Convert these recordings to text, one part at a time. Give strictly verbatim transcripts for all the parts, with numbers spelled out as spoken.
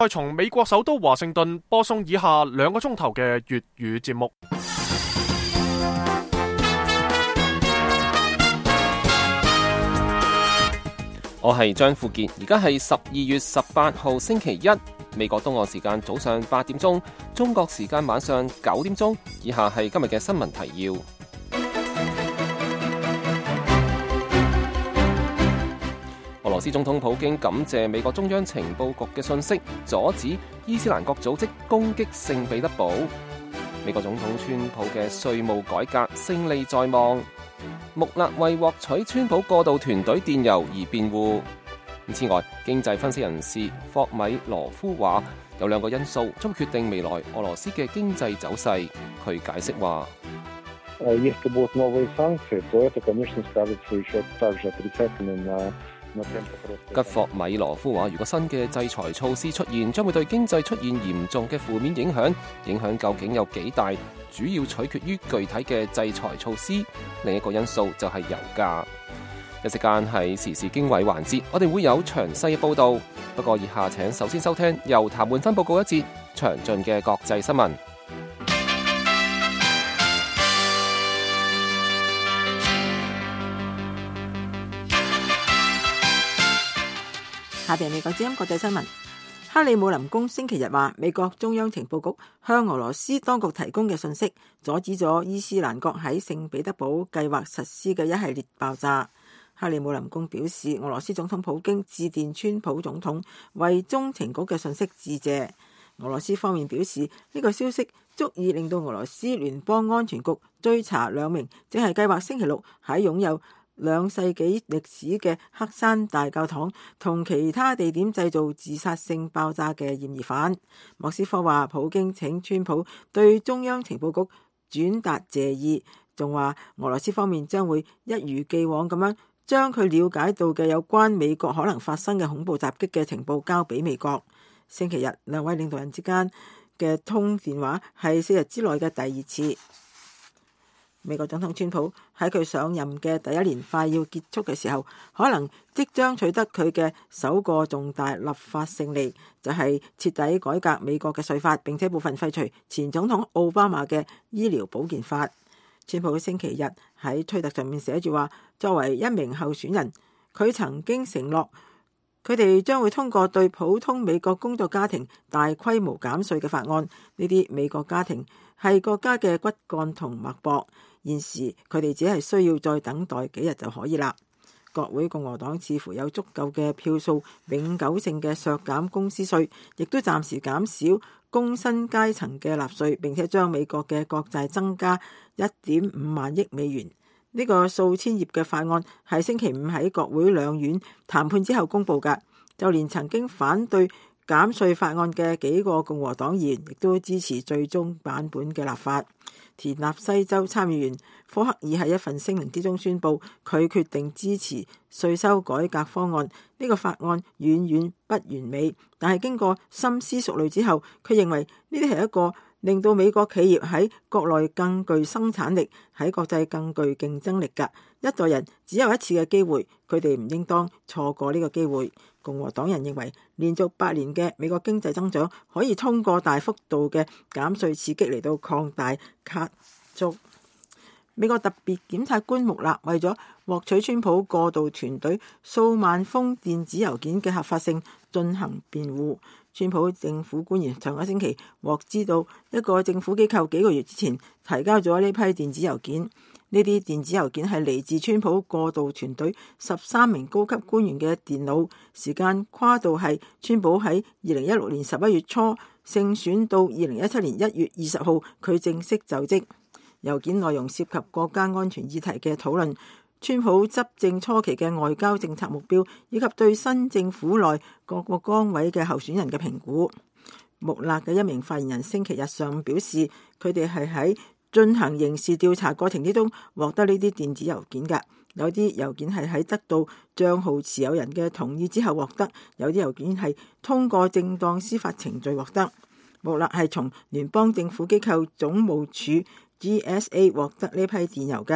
再從美國首都華盛頓播送以下兩個鐘頭嘅粵語節目。 我係張富傑，而家係十二月十八號星期一，美國東岸時間早上八點鐘，中國時間晚上九點鐘。以下係今日嘅新聞提要。俄羅斯總統普京感謝美國中央情報局嘅訊息，阻止伊斯蘭國組織攻擊聖彼得堡。美國總統川普嘅稅務改革勝利在望。穆勒為獲取川普過渡團隊電郵而辯護。此外，經濟分析人士霍米羅夫話，有兩個因素將決定未來俄羅斯嘅經濟走勢。佢解釋話，吉霍米羅夫話，如果新嘅制裁措施出現，將會對經濟出現嚴重嘅負面影響，影響究竟有幾大，主要取決於具體嘅制裁措施。另一個因素就係油價。一時間係時事經緯環節，我哋會有詳細嘅報道。不過以下請首先收聽由譚煥芬報告一節詳盡嘅國際新聞。 下邊美國之音國際新聞。克里姆林宮星期日話，美國中央情報局向俄羅斯當局提供嘅信息，阻止咗伊斯蘭國喺聖彼得堡計劃實施嘅一系列爆炸。克里姆林宮表示，俄羅斯總統普京致電川普總統，為中情局嘅信息致謝。俄羅斯方面表示，呢個消息足以令到俄羅斯聯邦安全局追查兩名正係計劃星期六喺擁有兩世紀歷史嘅黑山大教堂同其他地點製造自殺性爆炸嘅嫌疑犯。莫斯科話，普京請川普對中央情報局轉達謝意，仲話俄羅斯方面將會一如既往咁樣將佢了解到嘅有關美國可能發生嘅恐怖襲擊嘅情報交俾美國。星期日兩位領導人之間嘅通電話係四日之內嘅第二次。美國總統川普喺佢上任嘅第一年快要結束嘅時候，可能即將取得佢嘅首個重大立法勝利，就係徹底改革美國嘅稅法，並且部分廢除前總統奧巴馬嘅醫療保健法。川普星期日喺推特上面寫住話，作為一名候選人，佢曾經承諾佢哋將會通過對普通美國工作家庭大規模減稅嘅法案。呢啲美國家庭係國家嘅骨幹同脈搏，現時佢哋只係需要再等待幾日就可以啦。國會共和黨似乎有足夠嘅票數，永久性嘅削減公司稅，亦都暫時減少工薪階層嘅納稅，並且將美國嘅國債增加一點五萬億美元。呢個數千頁嘅法案係星期五喺國會兩院談判之後公佈㗎，就連曾經反對減稅法案嘅幾個共和黨議員亦都支持最終版本嘅立法。田納西州參議員科克爾喺一份聲明之中宣布，佢決定支持稅收改革方案。呢個法案遠遠不完美，但係經過深思熟慮之後，佢認為呢啲係一個令到美國企業喺國內更具生產力，喺國際更具競爭力㗎。一代人只有一次嘅機會，佢哋唔應當錯過呢個機會。共和黨人認為，連續八年嘅美國經濟增長可以通過大幅度嘅減稅刺激嚟到擴大加速。美國特別檢察官穆勒為咗獲取川普過渡團隊數萬封電子郵件嘅合法性進行辯護。川普政府官員上個星期獲知道，一個政府機構幾個月之前提交咗呢批電子郵件。呢啲電子郵件係嚟自川普過渡團隊十三名高級官員嘅電腦，時間跨度係川普喺二零一六年十一月初勝選到二零一七年一月二十號佢正式就職。郵件內容涉及國家安全議題嘅討論，川普執政初期嘅外交政策目標，以及對新政府內各個崗位嘅候選人嘅評估。穆勒嘅一名發言人星期日上午表示，佢哋係喺進行刑事調查過程之中獲得呢啲電子郵件㗎。有啲郵件係喺得到帳號持有人嘅同意之後獲得，有啲郵件係通過正當司法程序獲得。穆勒係從聯邦政府機構總務處 G S A 獲得呢批電郵嘅，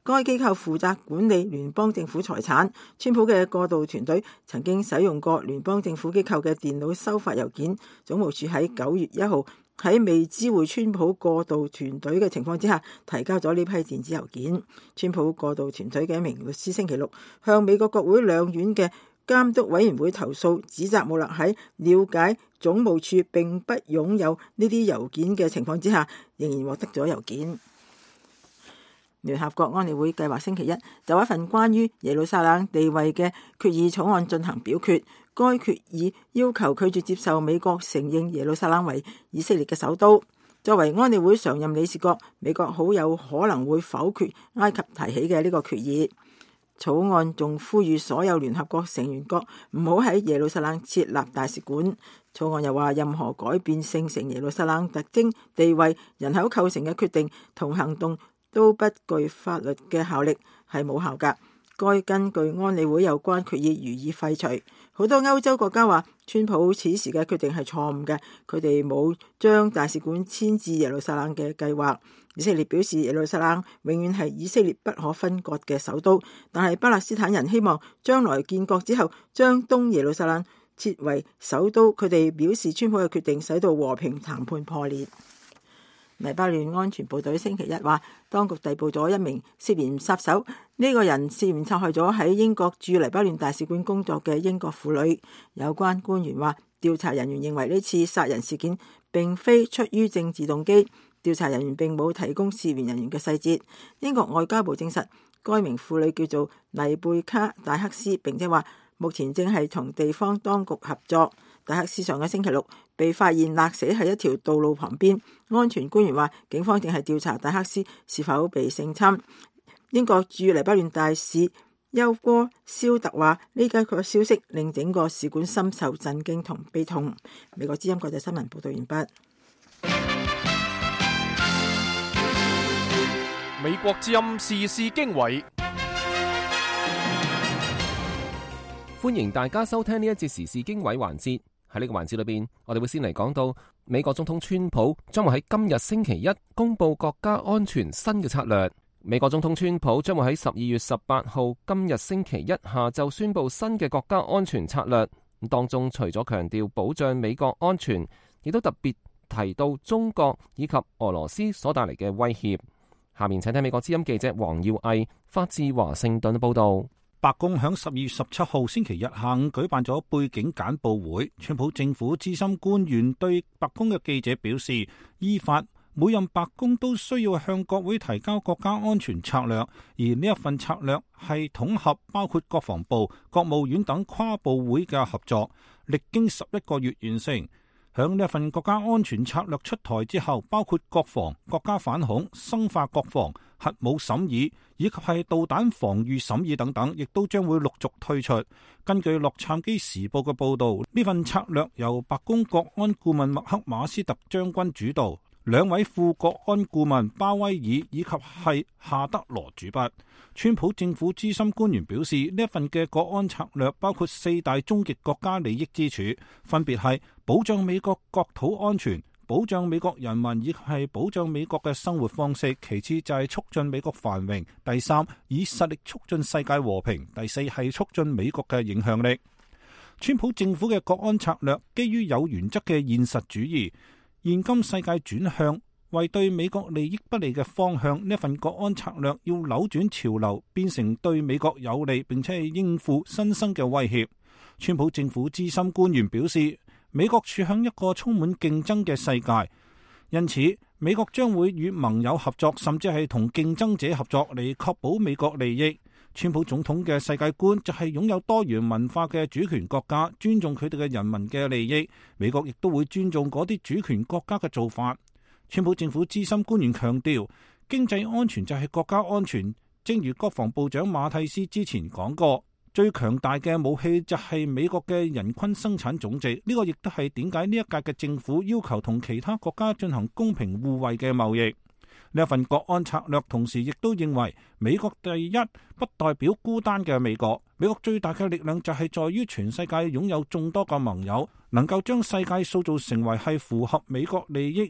該機構負責管理聯邦政府財產。川普嘅過渡團隊曾經使用過聯邦政府機構嘅電腦收發郵件。總務處喺九月一號喺未知會川普過渡團隊嘅情況之下，提交咗呢批電子郵件。川普過渡團隊嘅一名律師星期六向美國國會兩院嘅監督委員會投訴，指責穆勒喺了解總務處並不擁有呢啲郵件嘅情況之下，仍然獲得咗郵件。聯合國安理會計劃星期一就一份關於耶路撒冷地位嘅決議草案進行表決。該決議要求拒絕接受美國承認耶路撒冷為以色列嘅首都。作為安理會常任理事國，美國好有可能會否決埃及提起嘅呢個決議。草案仲呼籲所有聯合國成員國唔好喺耶路撒冷設立大使館。草案又話，任何改變聖城耶路撒冷特徵、地位、人口構成嘅決定同行動都不具法律嘅效力，係冇效㗎。該根據安理會有關決議予以廢除。好多歐洲國家話，川普此時嘅決定係錯誤嘅，佢哋冇將大使館遷至耶路撒冷嘅計劃。以色列表示，耶路撒冷永遠係以色列不可分割嘅首都，但係巴勒斯坦人希望將來建國之後將東耶路撒冷設為首都。佢哋表示，川普嘅決定使到和平談判破裂。黎巴嫩安全部隊星期一話，當局逮捕咗一名涉嫌殺手，呢、這個人涉嫌殺害咗喺英國駐黎巴嫩大使館工作嘅英國婦女。有關官員話，調查人員認為呢次殺人事件並非出於政治動機，調查人員並冇提供涉嫌人員嘅細節。英國外交部證實，該名婦女叫做黎貝卡戴克斯，並且話目前正係同地方當局合作。戴克斯上個星期六被發現勒死喺一條道路旁邊。安全官員話，警方正係調查戴克斯是否被性侵。英國駐黎巴嫩大使休戈肖特話，呢家個消息令整個使館深受震驚同悲痛。美國之音國際新聞報道完畢。 美國之音時事經緯， 歡迎大家收聽呢一節時事經緯環節。喺呢個環節裏邊，我哋會先嚟講到美國總統川普將會喺今日星期一公布國家安全新嘅策略。美國總統川普將會喺十二月十八號今日星期一下晝宣布新嘅國家安全策略。咁當中除咗強調保障美國安全，亦都特別提到中國以及俄羅斯所帶嚟嘅威脅。下面請聽美國之音記者黃耀毅發自華盛頓報道。 白宮響十二月十七號星期日下午舉辦咗背景簡報會，川普政府資深官員對白宮嘅記者表示，依法每任白宮都需要向國會提交國家安全策略，而呢一份策略係統合包括國防部、國務院等跨部會嘅合作，歷經十一個月完成。響呢一份國家安全策略出台之後，包括國防、國家反恐、生化國防、核武審議以及係導彈防禦審議等等，亦都將會陸續推出。根據洛杉磯時報嘅報道，呢份策略由白宮國安顧問麥克馬斯特將軍主導，兩位副國安顧問鮑威爾以及係夏德羅主筆。川普政府資深官員表示，呢一份嘅國安策略包括四大終極國家利益支柱，分別係保障美國國土安全、保障美國人民以及係保障美國嘅生活方式，其次就係促進美國繁榮，第三以實力促進世界和平，第四係促進美國嘅影響力。川普政府嘅國安策略基於有原則嘅現實主義，現今世界轉向為對美國利益不利嘅方向，呢份國安策略要扭轉潮流，變成對美國有利，並且係應付新生嘅威脅。川普政府資深官員表示，美國處向一個充滿競爭嘅世界，因此美國將會與盟友合作，甚至係同競爭者合作嚟確保美國利益。川普總統嘅世界觀就係擁有多元文化嘅主權國家，尊重佢哋嘅人民嘅利益。美國亦都會尊重嗰啲主權國家嘅做法。川普政府資深官員強調，經濟安全就係國家安全。正如國防部長馬蒂斯之前講過，最強大嘅武器就係美國嘅人均生產總值。呢個亦都係點解呢一屆嘅政府要求同其他國家進行公平互惠嘅貿易。呢一份國安策略同時亦都認為，美國第一不代表孤單嘅美國。美國最大嘅力量就係在於全世界擁有眾多個盟友，能夠將世界塑造成為係符合美國利益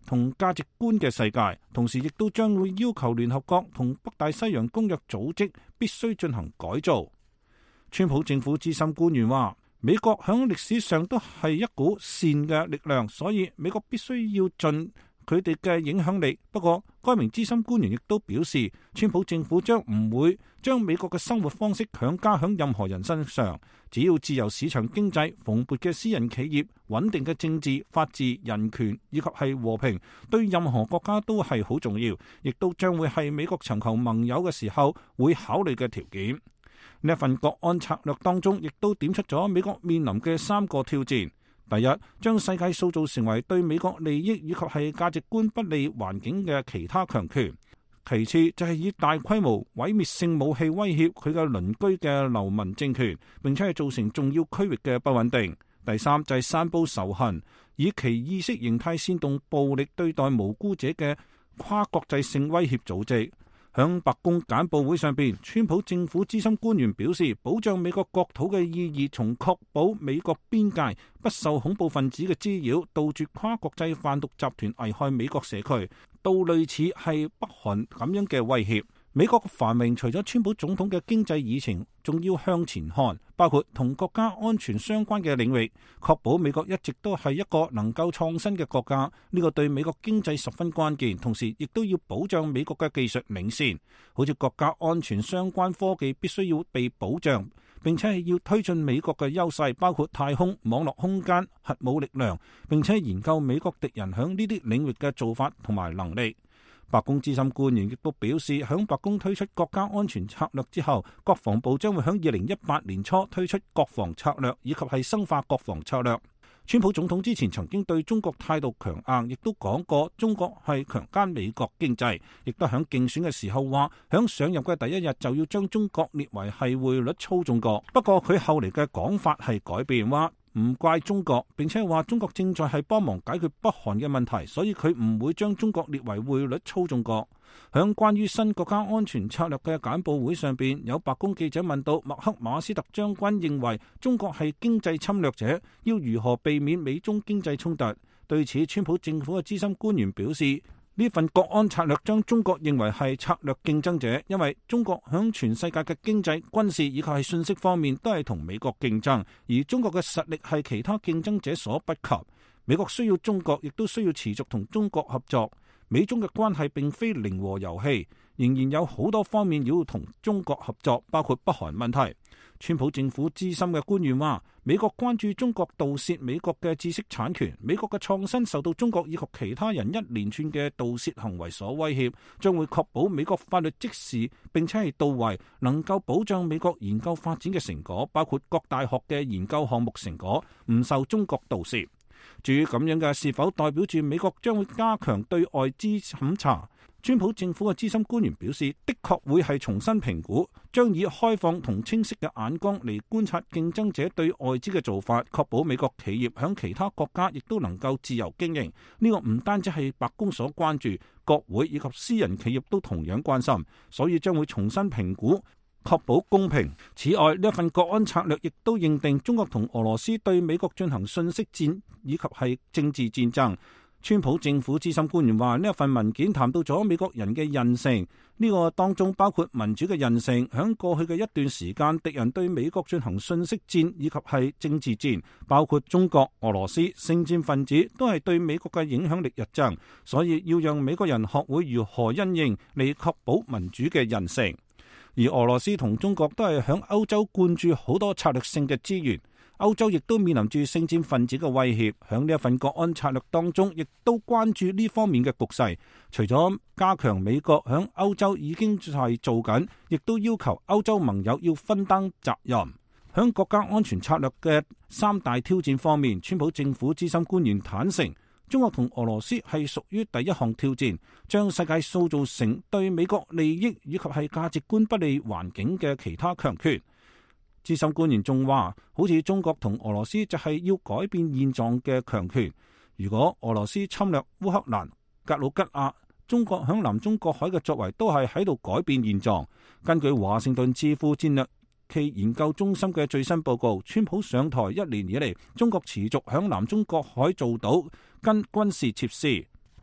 同價值觀嘅世界，同時亦都將會要求聯合國同北大西洋公約組織必須進行改造。川普政府資深官員話，美國響歷史上都係一股善嘅力量，所以美國必須要盡佢哋嘅影響力。不過，該名資深官員亦都表示，川普政府將唔會將美國嘅生活方式強加響任何人身上。只要自由市場經濟、蓬勃嘅私人企業、穩定嘅政治、法治、人權以及係和平，對任何國家都係好重要，亦都將會係美國尋求盟友嘅時候會考慮嘅條件。呢一份國安策略當中，亦都點出咗美國面臨嘅三個挑戰。第一，將世界塑造成為對美國利益以及係價值觀不利環境嘅其他強權。其次就係以大規模毀滅性武器威脅佢嘅鄰居嘅流氓政權，並且係造成重要區域嘅不穩定。第三就係散佈仇恨，以其意識形態煽動暴力對待無辜者嘅跨國際性威脅組織。響白宮簡報會上邊，川普政府資深官員表示，保障美國國土嘅意義從確保美國邊界不受恐怖分子嘅滋擾，杜絕跨國際販毒集團危害美國社區，到類似係北韓咁樣嘅威脅。美國嘅繁榮除咗川普總統嘅經濟議程，仲要向前看，包括同國家安全相關嘅領域，確保美國一直都係一個能夠創新嘅國家。呢個對美國經濟十分關鍵，同時亦都要保障美國嘅技術領先。好似國家安全相關科技必須要被保障，並且係要推進美國嘅優勢，包括太空、網絡空間、核武力量，並且研究美國敵人響呢啲領域嘅做法同埋能力。白宮資深官員亦都表示，響白宮推出國家安全策略之後，國防部將會響二零一八年初推出國防策略，以及係深化國防策略。川普總統之前曾經對中國態度強硬，亦都講過中國係強姦美國經濟，亦都響競選嘅時候話，響上任嘅第一日就要將中國列為係匯率操縱國。不過佢後嚟嘅講法係改變，話唔怪中國，並且話中國正在係幫忙解決北韓嘅問題，所以佢唔會將中國列為匯率操縱國。響關於新國家安全策略嘅簡報會上邊，有白宮記者問到麥克馬斯特將軍認為中國係經濟侵略者，要如何避免美中經濟衝突？對此，川普政府嘅資深官員表示，呢份國安策略將中國認為係策略競爭者，因為中國響全世界嘅經濟、軍事以及係信息方面都係同美國競爭，而中國嘅實力係其他競爭者所不及。美國需要中國，亦都需要持續同中國合作。美中嘅關係並非零和遊戲，仍然有好多方面要同中國合作，包括北韓問題。川普政府資深嘅官員話，美國關注中國盜竊美國嘅知識產權，美國嘅創新受到中國以及其他人一連串嘅盜竊行為所威脅，將會確保美國法律即時並且係到位，能夠保障美國研究發展嘅成果，包括各大學嘅研究項目成果唔受中國盜竊。至於咁樣嘅是否代表住美國將會加強對外資審查？川普政府嘅資深官員表示，的確會係重新評估，將以開放同清晰嘅眼光嚟觀察競爭者對外資嘅做法，確保美國企業響其他國家亦都能夠自由經營。呢個唔單止係白宮所關注，國會以及私人企業都同樣關心，所以將會重新評估，確保公平。此外，呢一份國安策略亦都認定中國同俄羅斯對美國進行信息戰以及係政治戰爭。川普政府資深官員話，呢一份文件談到咗美國人嘅韌性，呢個當中包括民主嘅韌性。響過去嘅一段時間，敵人對美國進行信息戰以及係政治戰，包括中國、俄羅斯、聖戰分子都係對美國嘅影響力日增，所以要讓美國人學會如何因應嚟確保民主嘅韌性。而俄羅斯同中國都係響歐洲灌注好多策略性嘅資源。歐洲亦都面臨住聖戰分子嘅威脅，響呢一份國安策略當中，亦都關注呢方面嘅局勢。除咗加強美國響歐洲已經係做緊，亦都要求歐洲盟友要分擔責任。響國家安全策略嘅三大挑戰方面，川普政府資深官員坦承，中國同俄羅斯係屬於第一項挑戰，將世界塑造成對美國利益以及係價值觀不利環境嘅其他強權。資深官員仲話，好似中國同俄羅斯就係要改變現狀嘅強權。如果俄羅斯侵略烏克蘭、格魯吉亞，中國響南中國海嘅作為都係喺度改變現狀。根據華盛頓智庫戰略暨研究中心嘅最新報告，川普上台一年以嚟，中國持續響南中國海做到跟軍事設施。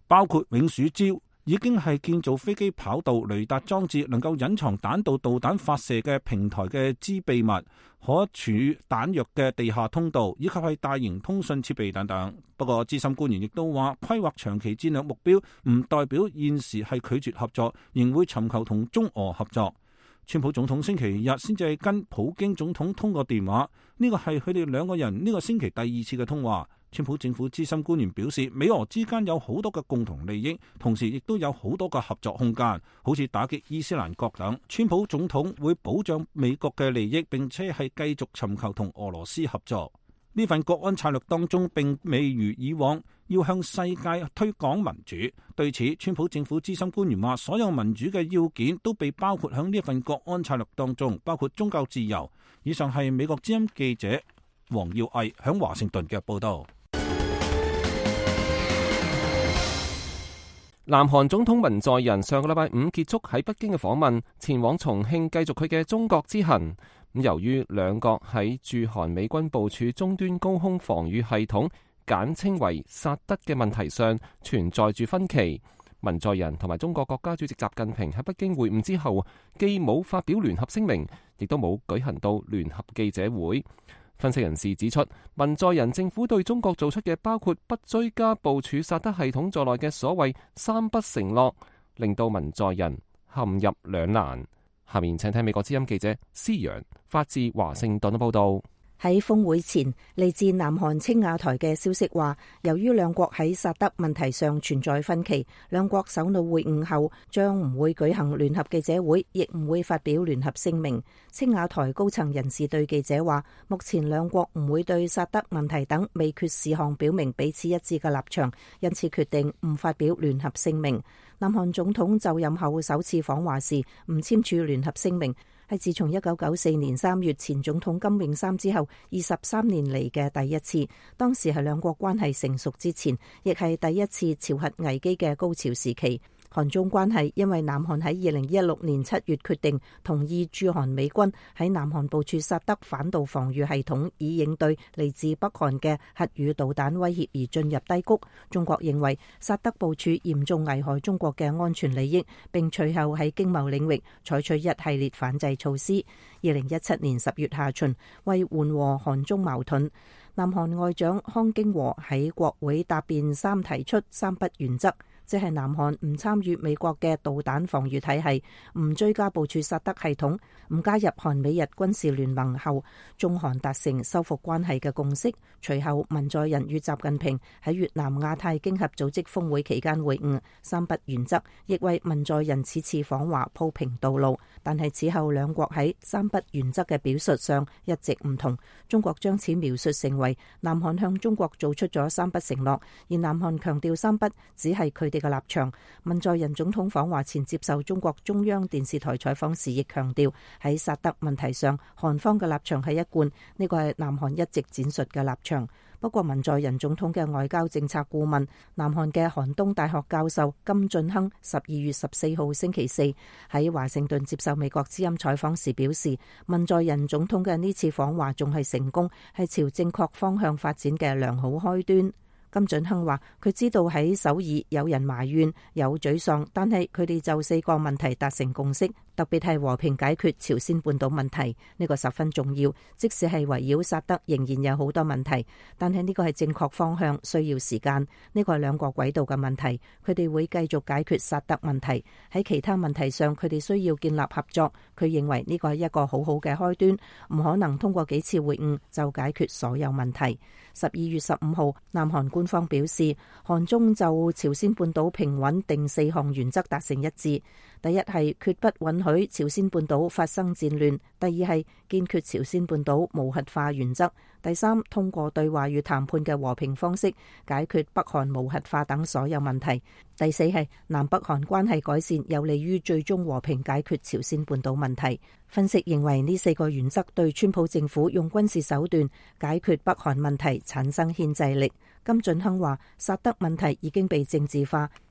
包括永暑礁已經係建造飛機跑道、雷達裝置，能夠隱藏彈道導彈發射嘅平台嘅支秘密、可儲彈藥嘅地下通道，以及係大型通訊設備等等。不過資深官員亦都話，規劃長期戰略目標唔代表現時係拒絕合作，仍會尋求同中俄合作。川普總統星期日先至係跟普京總統通過電話，呢個係佢哋兩個人呢個星期第二次嘅通話。川普政府資深官員表示，美俄之間有好多嘅共同利益，同時亦都有好多嘅合作空間，好似打擊伊斯蘭國等。川普總統會保障美國嘅利益，並且係繼續尋求同俄羅斯合作。呢份國安策略當中並未如以往要向世界推廣民主。對此，川普政府資深官員話，所有民主嘅要件都被包括喺呢份國安策略當中，包括宗教自由。以上係美國之音記者黃耀毅響華盛頓嘅報道。 南韓總統文在寅上個禮拜五結束喺北京嘅訪問，前往重慶繼續佢嘅中國之行。咁由於兩國喺駐韓美軍部署終端高空防禦系統，簡稱為薩德嘅問題上存在住分歧。文在寅同埋中國國家主席習近平喺北京會晤之後，既冇發表聯合聲明，亦都冇舉行到聯合記者會。分析人士指出，文在寅政府對中國做出嘅包括不追加部署薩德系統在內嘅所謂三不承諾，令到文在寅陷入兩難。下面請聽美國之音記者施陽發自華盛頓嘅報道。 喺峰會前，嚟自南韓青瓦台嘅消息話，由於兩國喺薩德問題上存在分歧，兩國首腦會晤後將唔會舉行聯合記者會，亦唔會發表聯合聲明。青瓦台高層人士對記者話，目前兩國唔會對薩德問題等未決事項表明彼此一致嘅立場，因此決定唔發表聯合聲明。南韓總統就任後首次訪華時唔簽署聯合聲明，係自從一九九四年三月前總統金泳三之後二十三年嚟嘅第一次。當時係兩國關係成熟之前，亦係第一次朝核危機嘅高潮時期。韓中關係因為南韓喺二零一六年七月決定同意駐韓美軍喺南韓部署薩德反導防禦系統，以應對嚟自北韓嘅核與導彈威脅而進入低谷。中國認為薩德部署嚴重危害中國嘅安全利益，並隨後喺經貿領域採取一系列反制措施。二零一七年十月下旬，為緩和韓中矛盾，南韓外長康京和喺國會答辯三提出三不原則，即係南韓唔參與美國嘅導彈防禦體系，唔追加部署薩德系統，唔加入韓美日軍事聯盟後，中韓達成修復關係嘅共識。隨後文在寅與習近平喺越南亞太經合組織峰會期間會晤，三不原則亦為文在寅此次訪華鋪平道路。但係此後兩國喺三不原則嘅表述上一直唔同，中國將此描述成為南韓向中國做出咗三不承諾，而南韓強調三不只係佢哋嘅立場。文在寅總統訪華前接受中國中央電視台採訪時亦強調，喺薩德問題上韓方嘅立場係一貫，呢個係南韓一直展述嘅立場。不過文在寅總統嘅外交政策顧問、南韓嘅韓東大學教授金俊亨十二月十四號星期四喺華盛頓接受美國之音採訪時表示，文在寅總統嘅呢次訪華仲係成功，係朝正確方向發展嘅良好開端。金俊亨話：佢知道喺首爾有人埋怨、有沮喪，但係佢哋就四個問題達成共識，特別係和平解決朝鮮半島問題，呢個十分重要。即使係圍繞薩德，仍然有好多問題，但係呢個係正確方向，需要時間。呢個係兩個軌道嘅問題，佢哋會繼續解決薩德問題。喺其他問題上，佢哋需要建立合作。佢認為呢個係一個好好嘅開端，唔可能通過幾次會晤就解決所有問題。十二月十五號，南韓官方表示，韓中就朝鮮半島平穩定四項原則達成一致。第一係決不允許朝鮮半島發生戰亂；第二係堅決朝鮮半島無核化原則；第三，通過對話與談判嘅和平方式解決北韓無核化等所有問題；第四係南北韓關係改善，有利於最終和平解決朝鮮半島問題。分析認為呢四個原則對川普政府用軍事手段解決北韓問題產生牽制力。金俊亨話：薩德問題已經被政治化，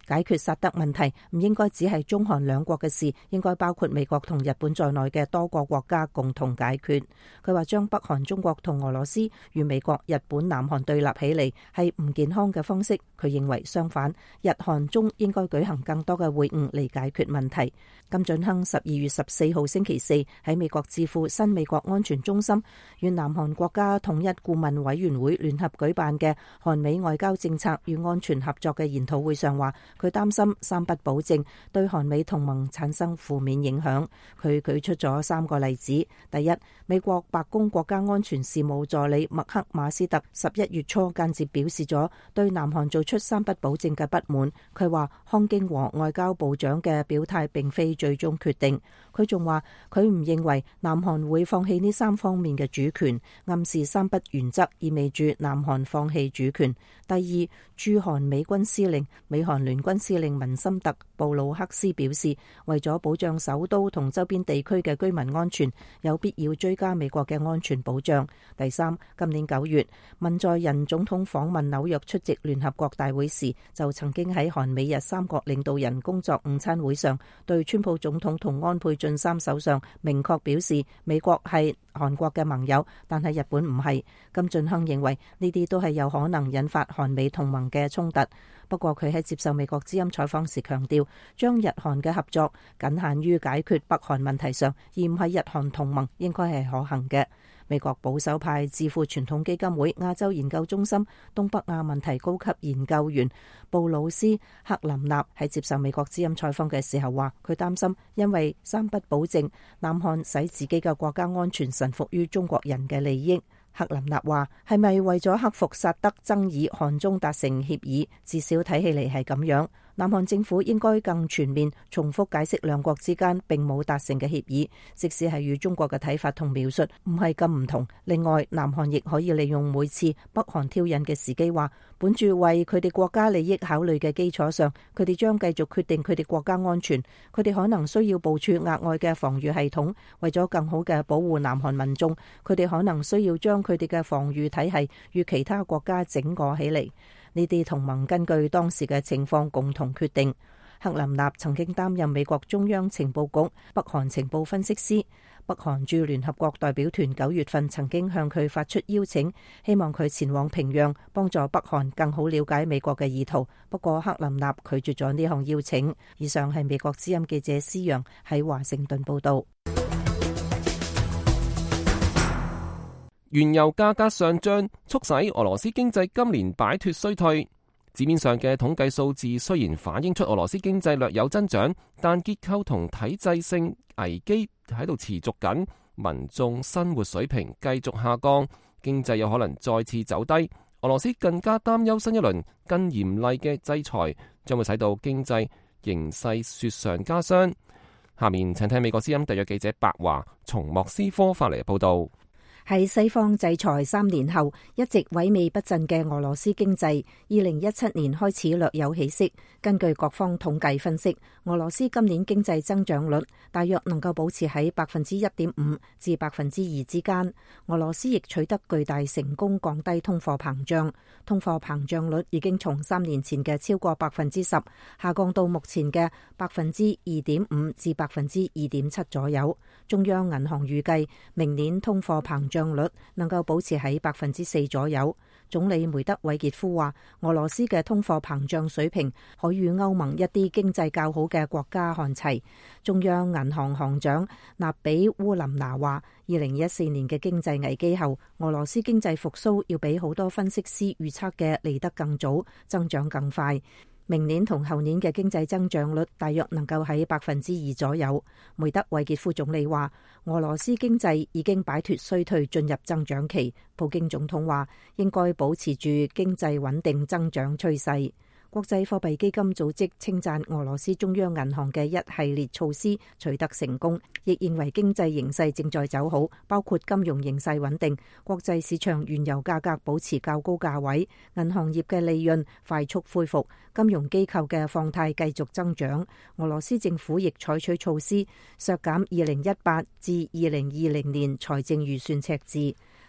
解決薩德問題唔應該只係中韓兩國嘅事，應該包括美國同日本在內嘅多個國家共同解決。佢話將北韓、中國同俄羅斯與美國、日本、南韓對立起嚟係唔健康嘅方式。佢認為相反，日韓中應該舉行更多嘅會晤嚟解決問題。金正恩十二月十四號星期四喺美國智庫新美國安全中心與南韓國家統一顧問委員會聯合舉辦嘅韓美外交政策與安全合作嘅研討會上話，佢擔心三不保證對韓美同盟產生負面影響。佢舉出咗三個例子。第一，美國白宮國家安全事務助理麥克馬斯特十一月初間接表示咗對南韓做出三不保證嘅不滿。佢話康京和外交部長嘅表態並非最終決定。佢仲話佢唔認為南韓會放棄呢三方面嘅主權，暗示三不原則意味住南韓放棄主權。第二，駐韓美軍司令美韓聯軍司令文森特布魯克斯表示，為咗保障首都同周邊地區嘅居民安全，有必要追加美國嘅安全保障。第三，今年九月，文在寅總統訪問紐約出席聯合國大會時，就曾經喺韓美日三國領導人工作午餐會上，對川普總統同安倍晉三首相明確表示，美國係韓國嘅盟友，但係日本唔係。金正恩認為呢啲都係有可能引發韓美同盟嘅衝突。不過佢喺接受美國之音採訪時強調，將日韓嘅合作僅限於解決北韓問題上，而唔係日韓同盟，應該係可行嘅。美國保守派智庫傳統基金會亞洲研究中心東北亞問題高級研究員布魯斯克林納喺接受美國之音採訪嘅時候話，佢擔心因為三不保證，南韓使自己嘅國家安全臣服於中國人嘅利益。克林納話，係咪為咗克服薩德爭議，韓中達成協議？至少睇起嚟係咁樣。南韓政府應該更全面重複解釋兩國之間並冇達成嘅協議，即使係與中國嘅睇法同描述唔係咁唔同。另外，南韓亦可以利用每次北韓挑釁嘅時機，話本住為佢哋國家利益考慮嘅基礎上，佢哋將繼續決定佢哋國家安全。佢哋可能需要部署額外嘅防禦系統，為咗更好嘅保護南韓民眾，佢哋可能需要將佢哋嘅防禦體系與其他國家整個起嚟。呢啲同盟根據當時嘅情況共同決定。克林納曾經擔任美國中央情報局北韓情報分析師。北韓駐聯合國代表團九月份曾經向佢發出邀請，希望佢前往平壤幫助北韓更好了解美國嘅意圖。不過克林納拒絕咗呢項邀請。以上係美國之音記者施陽喺華盛頓報道。 原油價格上漲，促使俄羅斯經濟今年擺脫衰退。紙面上嘅統計數字雖然反映出俄羅斯經濟略有增長，但結構同體制性危機喺度持續緊，民眾生活水平繼續下降，經濟有可能再次走低。俄羅斯更加擔憂新一輪更嚴厲嘅制裁將會使到經濟形勢雪上加霜。下面請聽美國之音特約記者白華從莫斯科發嚟嘅報道。 喺西方制裁三年後，一直萎靡不振嘅俄羅斯經濟，二零一七年開始略有起色。根據各方統計分析，俄羅斯今年經濟增長率大約能夠保持喺百分之一點五至百分之二之間。俄羅斯亦取得巨大成功，降低通貨膨脹。通貨膨脹率已經從三年前嘅超過百分之十下降到目前嘅百分之二點五至百分之二點七左右。中央銀行預計明年通貨膨脹率能夠保持喺百分之四左右。總理梅德韋傑夫話，俄羅斯嘅通貨膨脹水平可與歐盟一啲經濟較好嘅國家看齊。中央銀行行長納比烏林拿話，二零一四年嘅經濟危機後，俄羅斯經濟復甦要比好多分析師預測嘅嚟得更早，增長更快。明年同後年嘅經濟增長率大約能夠喺百分之二左右。梅德韋傑夫總理話，俄羅斯經濟已經擺脫衰退，進入增長期。普京總統話，應該保持住經濟穩定增長趨勢。國際貨幣基金組織稱讚俄羅斯中央銀行嘅一系列措施取得成功，亦認為經濟形勢正在走好，包括金融形勢穩定，國際市場原油價格保持較高價位，銀行業嘅利潤快速恢復，金融機構嘅放貸繼續增長。俄羅斯政府亦採取措施削減二零一八至二零二零年財政預算赤字。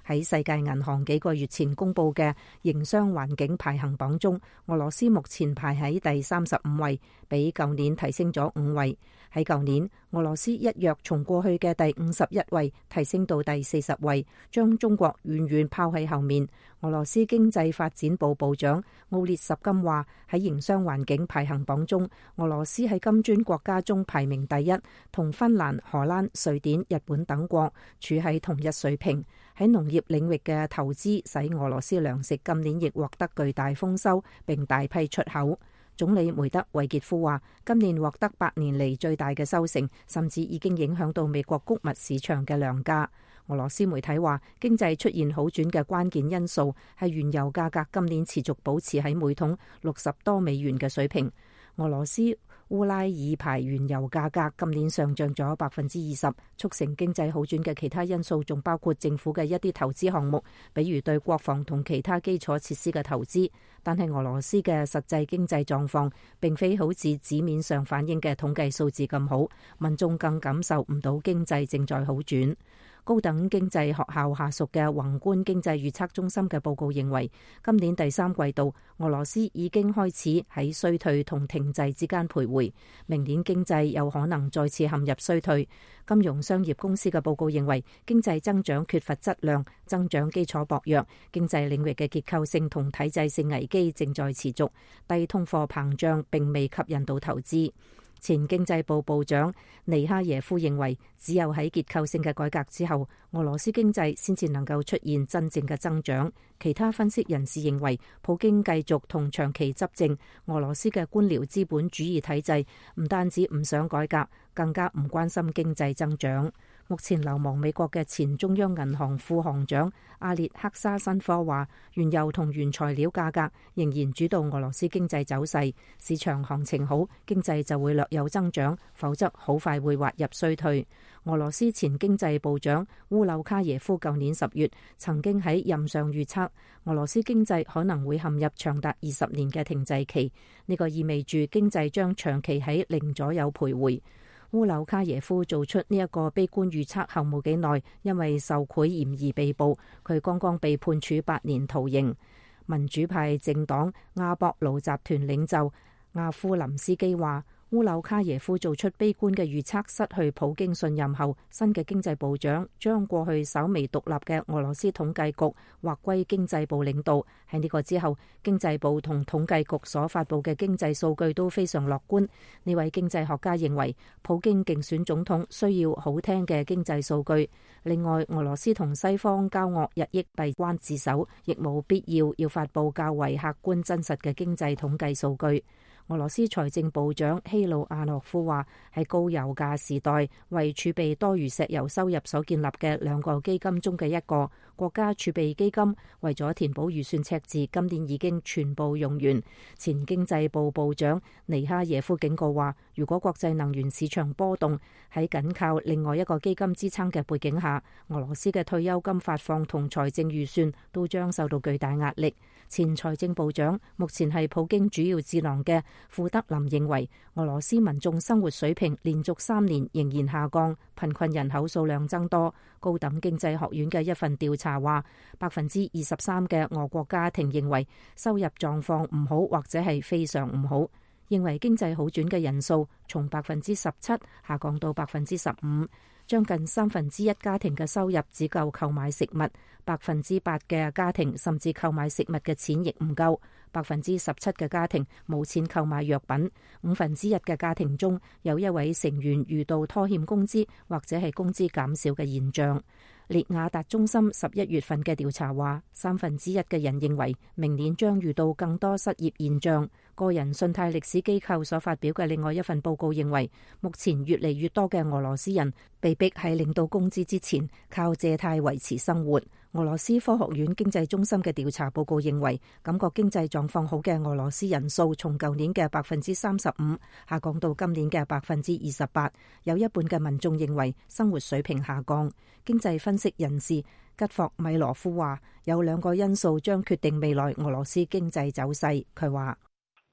喺世界銀行幾個月前公布嘅營商環境排行榜中，俄羅斯目前排喺第三十五位，比舊年提升咗五位。喺舊年，俄羅斯一躍從過去嘅第五十一位提升到第四十位，將中國遠遠拋喺後面。俄羅斯經濟發展部部長奧列什金話：喺營商環境排行榜中，俄羅斯喺金磚國家中排名第一，同芬蘭、荷蘭、瑞典、日本等國處喺同一水平。喺農業領域嘅投資使俄羅斯糧食今年亦獲得巨大豐收，並大批出口。總理梅德韋傑夫話：今年獲得百年嚟最大嘅收成，甚至已經影響到美國穀物市場嘅糧價。俄羅斯媒體話，經濟出現好轉嘅關鍵因素係原油價格今年持續保持喺每桶六十多美元嘅水平。俄羅斯烏拉爾牌原油價格今年上漲咗百分之二十，促成經濟好轉嘅其他因素仲包括政府嘅一啲投資項目，比如對國防同其他基礎設施嘅投資。但係俄羅斯嘅實際經濟狀況並非好似紙面上反映嘅統計數字咁好，民眾更感受唔到經濟正在好轉。高等經濟學校下屬嘅宏觀經濟預測中心嘅報告認為，今年第三季度俄羅斯已經開始喺衰退同停滯之間徘徊，明年經濟有可能再次陷入衰退。金融商業公司嘅報告認為，經濟增長缺乏質量，增長基礎薄弱，經濟領域嘅結構性同體制性危機正在持續，低通貨膨脹並未吸引到投資。前經濟部部長尼哈耶夫認為，只有喺結構性嘅改革之後，俄羅斯經濟先至能夠出現真正嘅增長。其他分析人士認為，普京繼續同長期執政俄羅斯嘅官僚資本主義體制，唔單止唔想改革，更加唔關心經濟增長。目前流亡美國嘅前中央銀行副行長阿列克沙申科話，原油同原材料價格仍然主導俄羅斯經濟走勢，市場行情好，經濟就會略有增長，否則好快會滑入衰退。俄羅斯前經濟部長烏柳卡耶夫舊年十月曾經喺任上預測，俄羅斯經濟可能會陷入長達二十年嘅停滯期，呢個意味住經濟將長期喺零左右徘徊。烏柳卡耶夫做出呢一個悲觀預測後冇幾耐，因為受賄嫌疑被捕，佢剛剛被判處八年徒刑。民主派政黨阿博魯集團領袖阿夫林斯基話，烏柳卡耶夫做出悲觀嘅預測，失去普京信任後，新嘅經濟部長將過去稍微獨立嘅俄羅斯統計局劃歸經濟部領導。喺呢個之後，經濟部同統計局所發佈嘅經濟數據都非常樂觀。呢位經濟學家認為，普京競選總統需要好聽嘅經濟數據。另外，俄羅斯同西方交惡日益閉關自守，亦冇必要要發佈較為客觀真實嘅經濟統計數據。俄羅斯財政部長希魯亞諾夫話，喺高油價時代，為儲備多餘石油收入所建立嘅兩個基金中嘅一個國家儲備基金，為咗填補預算赤字，今年已經全部用完。前經濟部部長尼哈耶夫警告話，如果國際能源市場波動，喺緊靠另外一個基金支撐嘅背景下，俄羅斯嘅退休金發放同財政預算都將受到巨大壓力。前財政部長目前係普京主要智囊嘅庫德林認為，俄羅斯民眾生活水平連續三年仍然下降，貧困人口數量增多。高等經濟學院嘅一份調查話，百分之二十三嘅俄國家庭認為收入狀況唔好或者係非常唔好，認為經濟好轉嘅人數從百分之十七下降到百分之十五。將近三分之一家庭嘅收入只夠購買食物，百分之八嘅家庭甚至購買食物嘅錢亦唔夠，百分之十七嘅家庭冇錢購買藥品，五分之一嘅家庭中有一位成員遇到拖欠工資或者係工資減少嘅現象。列雅達中心十一月份嘅調查話，三分之一嘅人認為明年將遇到更多失業現象。個人信貸歷史機構所發表嘅另外一份報告認為，目前越嚟越多嘅俄羅斯人被逼喺領到工資之前靠借貸維持生活。俄羅斯科學院經濟中心嘅調查報告認為，感覺經濟狀況好嘅俄羅斯人數從舊年嘅百分之三十五下降到今年嘅百分之二十八，有一半嘅民眾認為生活水平下降。經濟分析人士吉霍米羅夫話，有兩個因素將決定未來俄羅斯經濟走勢。佢話，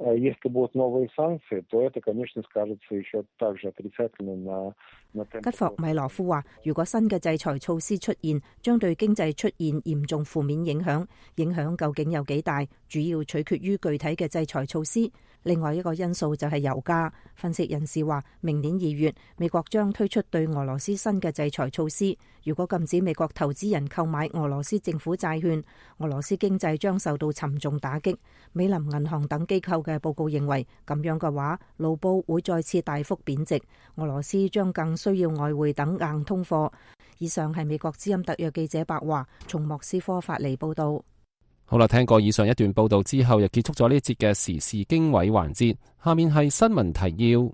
Если будут новые санкции, то это, конечно, скажется еще также отрицательно на на темпе. 吉霍米羅夫話，如果新嘅制裁措施出現，將對經濟出現嚴重負面影響，影響究竟有幾大，主要取決於具體嘅制裁措施。另外一個因素就係油價。分析人士話，明年二月美國將推出對俄羅斯新嘅制裁措施，如果禁止美國投資人購買俄羅斯政府債券，俄羅斯經濟將受到沉重打擊。美林銀行等機構嘅報告認為，咁樣嘅話，盧布會再次大幅貶值，俄羅斯將更需要外匯等硬通貨。以上係美國之音特約記者白華從莫斯科發嚟報道。 好啦，聽過以上一段報道之後，又結束咗呢一節嘅時事經緯環節。下面係新聞提要。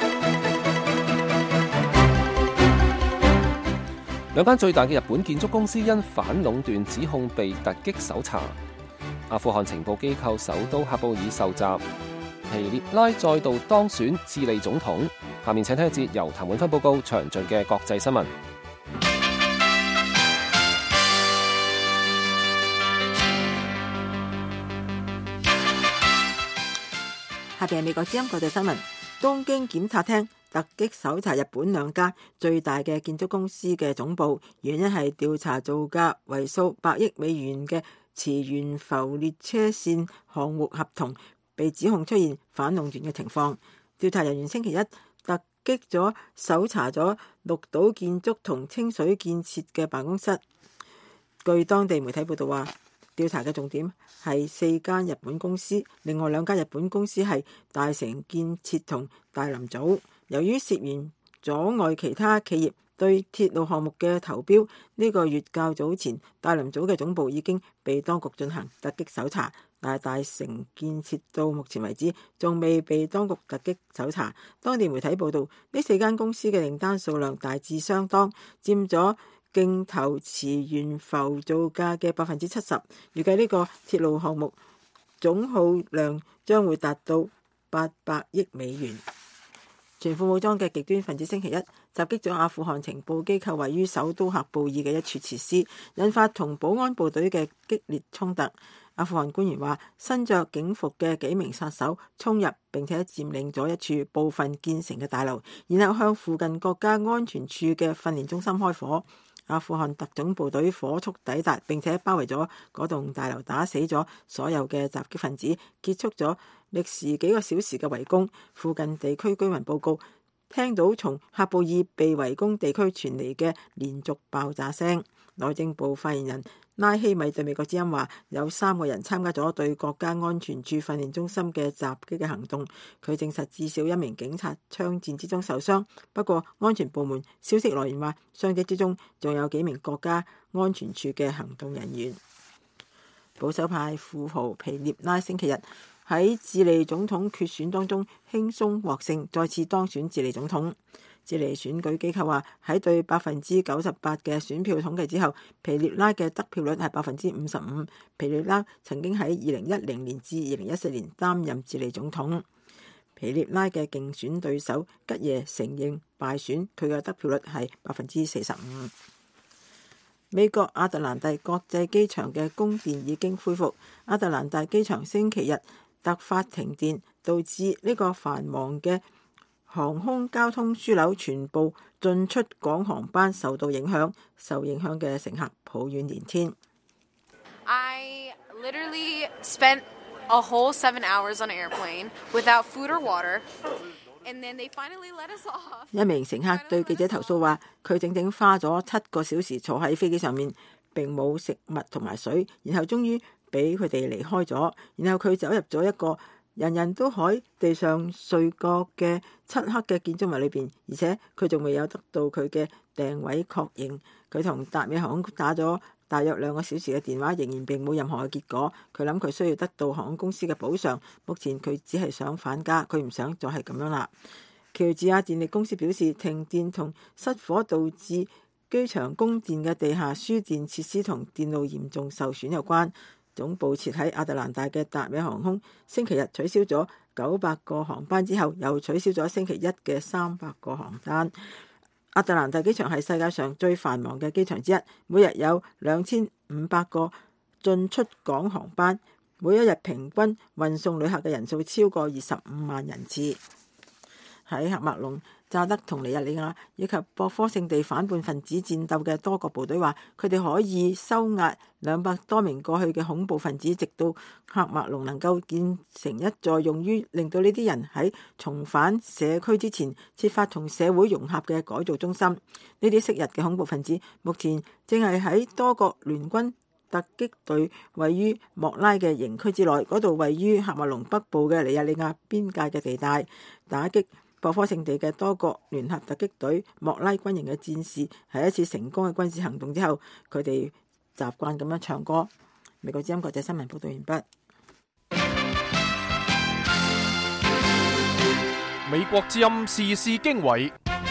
兩間最大嘅日本建築公司因反壟斷指控被突擊搜查。阿富汗情報機構首都喀布爾受襲。皮列拉再度當選智利總統。下面請聽一節由譚永芬報告詳盡嘅國際新聞。 下邊係美國之音國際新聞。東京檢察廳突擊搜查日本兩家最大嘅建築公司嘅總部，原因係調查造價為數百億美元嘅池原浮列車線項目合同被指控出現反壟斷嘅情況。調查人員星期一突擊咗搜查咗綠島建築同清水建設嘅辦公室。據當地媒體報道話，調查嘅重點係四間日本公司，另外兩間日本公司係大成建設同大林組。由於涉嫌阻礙其他企業對鐵路項目嘅投標，呢個月較早前大林組嘅總部已經被當局進行突擊搜查，但係大成建設到目前為止仲未被當局突擊搜查。當地媒體報道，呢四間公司嘅訂單數量大致相當，佔咗競投池原浮造價嘅百分之七十。預計呢個鐵路項目總耗量將會達到八百億美元。全副武裝嘅極端分子星期一襲擊咗阿富汗情報機構位於首都喀布爾嘅一處設施，引發同保安部隊嘅激烈衝突。阿富汗官員話，身着警服嘅幾名殺手衝入並且佔領咗一處部分建成嘅大樓，然後向附近國家安全處嘅訓練中心開火。阿富汗特種部隊火速抵達並且包圍咗嗰棟大樓，打死咗所有嘅襲擊分子，結束咗歷時幾個小時嘅圍攻。附近地區居民報告聽到從喀布爾被圍攻地區傳嚟嘅連續爆炸聲。內政部發言人拉希米對美國之音話，有三個人參加咗對國家安全處訓練中心嘅襲擊嘅行動。佢證實至少一名警察槍戰之中受傷，不過安全部門消息來源話，傷者之中仲有幾名國家安全處嘅行動人員。保守派富豪皮涅拉星期日喺智利總統決選當中輕鬆獲勝，再次當選智利總統。智利選舉機構話，喺對百分之九十八嘅選票統計之後，皮涅拉嘅得票率係百分之五十五。皮涅拉曾經喺二零一零年至二零一四年擔任智利總統。皮涅拉嘅競選對手吉耶承認敗選，佢嘅得票率係百分之四十五。美國亞特蘭大國際機場嘅供電已經恢復。亞特蘭大機場星期日突發停電，導致呢個繁忙嘅航空交通樞紐全部進出港航班受到影響，受影響嘅乘客抱怨連天。 I literally spent a whole seven hours on an airplane without food or water, and then they finally let us off. 一名乘客對記者投訴話，佢整整花咗七個小時坐喺飛機上面，並冇食物同埋水，然後終於俾佢哋離開咗。然後佢走入咗一個人人都喺地上睡覺嘅漆黑嘅建築物裏邊，而且佢仲未有得到佢嘅訂位確認。佢同達美航空打咗大約兩個小時嘅電話，仍然並冇任何嘅結果。佢諗佢需要得到航空公司嘅補償。目前佢只係想返家，佢唔想再係咁樣啦。喬治亞電力公司表示，停電同失火導致機場供電嘅地下輸電設施同電路嚴重受損有關。總部設喺亞特蘭大嘅達美航空星期日取消咗九百個航班之後，又取消咗星期一嘅三百個航班。亞特蘭大機場係世界上最繁忙嘅機場之一，每日有兩千五百個進出港航班， 每一日平均運送旅客嘅人數超過二十五萬人次。喺喀麥隆、乍得同尼日利亞以及博科聖地反叛分子戰鬥嘅多個部隊話，佢哋可以收押兩百多名過去嘅恐怖分子，直到喀麥隆能夠建成一座用於令到呢啲人喺重返社區之前設法同社會融合嘅改造中心。呢啲昔日嘅恐怖分子目前正係喺多個聯軍突擊隊位於莫拉嘅營區之內，嗰度位於喀麥隆北部嘅尼日利亞邊界嘅地帶，打擊博科聖地嘅多個聯合突擊隊莫拉軍營嘅戰士喺一次成功嘅軍事行動之後，佢哋習慣咁樣唱歌。美國之音國際新聞報道完畢。 美國之音時事經緯，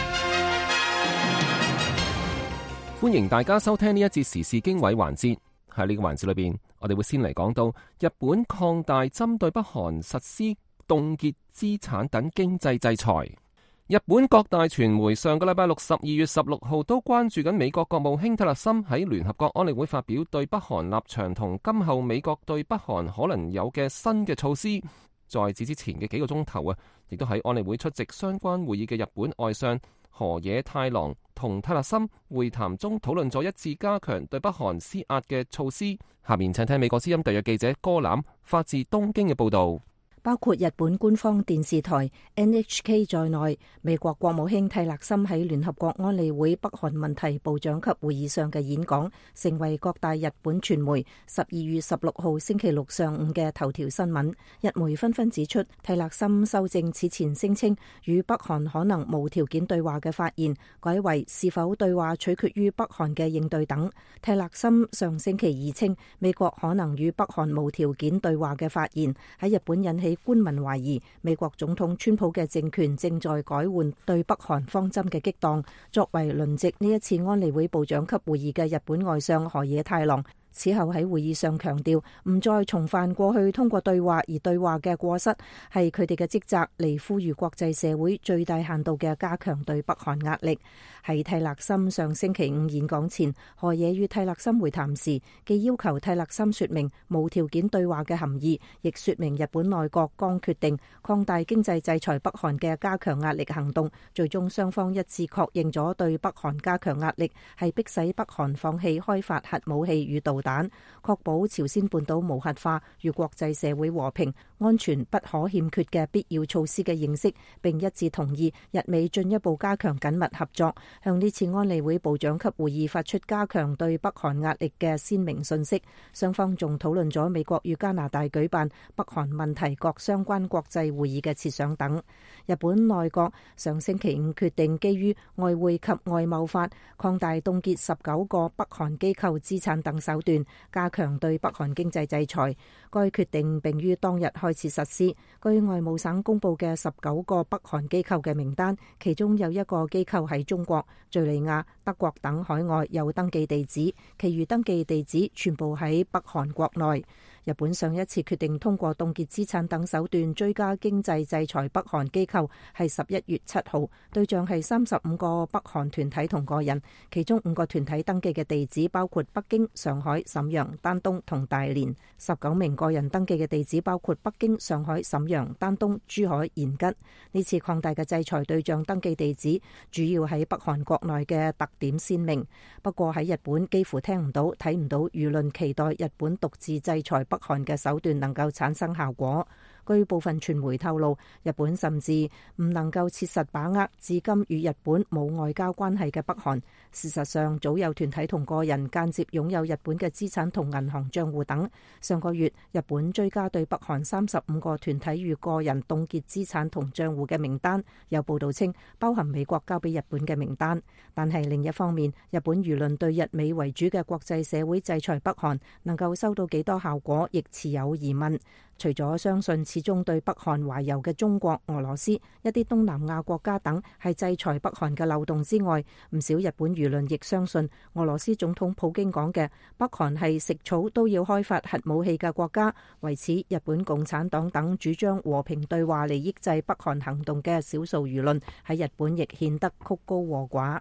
歡迎大家收聽呢一節時事經緯環節。喺呢個環節裏邊，我哋會先嚟講到日本擴大針對北韓實施凍結資產等經濟制裁。日本各大傳媒上個禮拜六十二月十六號都關注緊美國國務卿泰勒森喺聯合國安理會發表對北韓立場同今後美國對北韓可能有嘅新嘅措施。在此之前嘅幾個鐘頭啊，亦都喺安理會出席相關會議嘅日本外相河野太郎同泰勒森會談中討論咗一致加強對北韓施壓嘅措施。下面請聽美國之音特約記者戈欖發自東京嘅報道。 包括日本官方電視台 N H K 在內，美國國務卿泰勒森喺聯合國安理會北韓問題部長級會議上嘅演講，成為各大日本傳媒十二月十六號星期六上午嘅頭條新聞。日媒紛紛指出，泰勒森修正此前聲稱與北韓可能無條件對話嘅發言，改為是否對話取決於北韓嘅應對等。泰勒森上星期二稱，美國可能與北韓無條件對話嘅發言喺日本引起官民懷疑，美國總統川普嘅政權正在改換對北韓方針嘅激盪。作為輪值呢一次安理會部長級會議嘅日本外相河野太郎，此後喺會議上強調，唔再重犯過去通過對話而對話嘅過失，係佢哋嘅職責，嚟呼籲國際社會最大限度嘅加強對北韓壓力。喺泰勒森上星期五演講前，河野與泰勒森會談時，既要求泰勒森說明無條件對話嘅含義，亦說明日本內閣剛決定擴大經濟制裁北韓嘅加強壓力行動。最終雙方一致確認咗對北韓加強壓力係迫使北韓放棄開發核武器與導彈，確保朝鮮半島無核化與國際社會和平安全不可欠缺嘅必要措施嘅認識，並一致同意日美進一步加強緊密合作，向呢次安理會部長級會議發出加強對北韓壓力嘅鮮明信息。雙方仲討論咗美國與加拿大舉辦北韓問題各相關國際會議嘅設想等。日本內閣上星期五決定基於外匯及外貿法，擴大凍結十九個北韓機構資產等手段，加強對北韓經濟制裁。該決定並於當日開始實施。據外務省公布嘅十九個北韓機構嘅名單，其中有一個機構喺中國、敘利亞、德國等海外有登記地址，其餘登記地址全部喺北韓國內。日本上一次決定通過凍結資產等手段追加經濟制裁北韓機構係十一月七號，對象係三十五個北韓團體同個人，其中五個團體登記嘅地址包括北京、上海、瀋陽、丹東同大連，十九名個人登記嘅地址包括北京、上海、瀋陽、丹東、珠海、延吉。呢次擴大嘅制裁對象登記地址主要喺北韓國內嘅特點鮮明，不過喺日本幾乎聽唔到、睇唔到輿論期待日本獨自制裁北韓嘅手段能夠產生效果。據部分傳媒透露，日本甚至唔能夠切實把握至今與日本冇外交關係嘅北韓。事實上，早有團體同個人間接擁有日本嘅資產同銀行賬戶等。上個月，日本追加對北韓三十五個團體與個人凍結資產同賬戶嘅名單，有報道稱包含美國交俾日本嘅名單。但係另一方面，日本輿論對日美為主嘅國際社會制裁北韓能夠收到幾多效果，亦持有疑問。除咗相信始終對北韓懷柔嘅中國、俄羅斯、一啲東南亞國家等係制裁北韓嘅漏洞之外，唔少日本輿論亦相信俄羅斯總統普京講嘅北韓係食草都要開發核武器嘅國家。為此，日本共產黨等主張和平對話嚟抑制北韓行動嘅少數輿論喺日本亦顯得曲高和寡。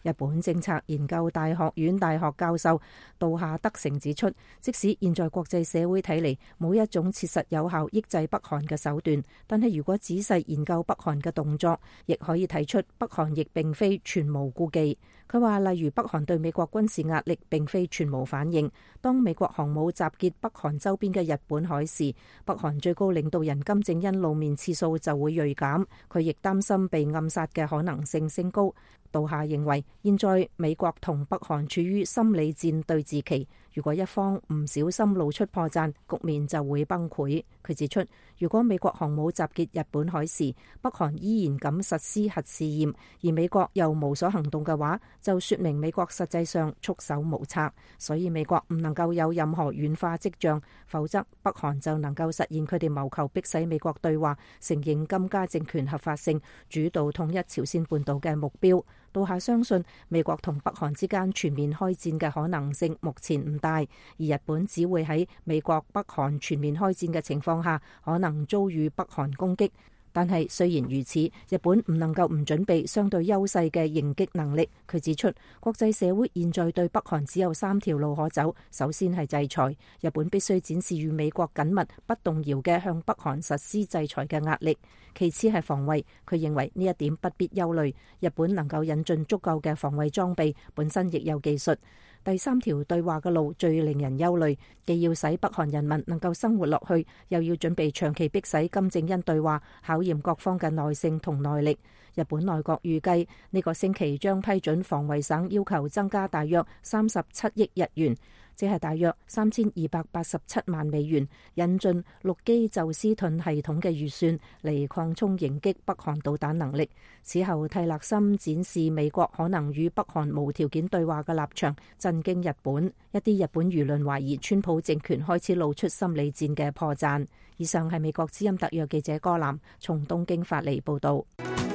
日本政策研究大學院大學教授杜夏德成指出，即使現在國際社會睇嚟冇一種切實有效抑制北韓嘅手段，但係如果仔細研究北韓嘅動作，亦可以睇出北韓亦並非全無顧忌。佢話，例如北韓對美國軍事壓力並非全無反應。當美國航母集結北韓周邊嘅日本海時，北韓最高領導人金正恩露面次數就會銳減。佢亦擔心被暗殺嘅可能性升高。杜夏認為，現在美國同北韓處於心理戰對峙期，如果一方唔小心露出破綻，局面就會崩潰。佢指出，如果美國航母集結日本海時，北韓依然敢實施核試驗，而美國又無所行動嘅話，就說明美國實際上束手無策。所以美國唔能夠有任何軟化跡象，否則北韓就能夠實現佢哋謀求迫使美國對話、承認金家政權合法性、主導統一朝鮮半島嘅目標。杜夏相信美國同北韓之間全面開戰嘅可能性目前唔大，而日本只會喺美國北韓全面開戰嘅情況下可能遭遇北韓攻擊。但係雖然如此，日本唔能夠唔準備相對優勢嘅迎擊能力。佢指出，國際社會現在對北韓只有三條路可走，首先係制裁，日本必須展示與美國緊密不動搖嘅向北韓實施制裁嘅壓力。其次係防衛，佢認為呢一點不必憂慮，日本能夠引進足夠嘅防衛裝備，本身亦有技術。第三條對話嘅路最令人憂慮，既要使北韓人民能夠生活落去，又要準備長期迫使金正恩對話，考驗各方嘅耐性同耐力。日本內閣預計呢個星期將批准防衛省要求增加大約三十七億日元，即係大約三千二百八十七萬美元，引進陸基宙斯盾系統嘅預算嚟擴充迎擊北韓導彈能力。此後蒂勒森展示美國可能與北韓無條件對話嘅立場，震驚日本。一啲日本輿論懷疑川普政權開始露出心理戰嘅破綻。以上係美國之音特約記者歌南從東京發嚟報導。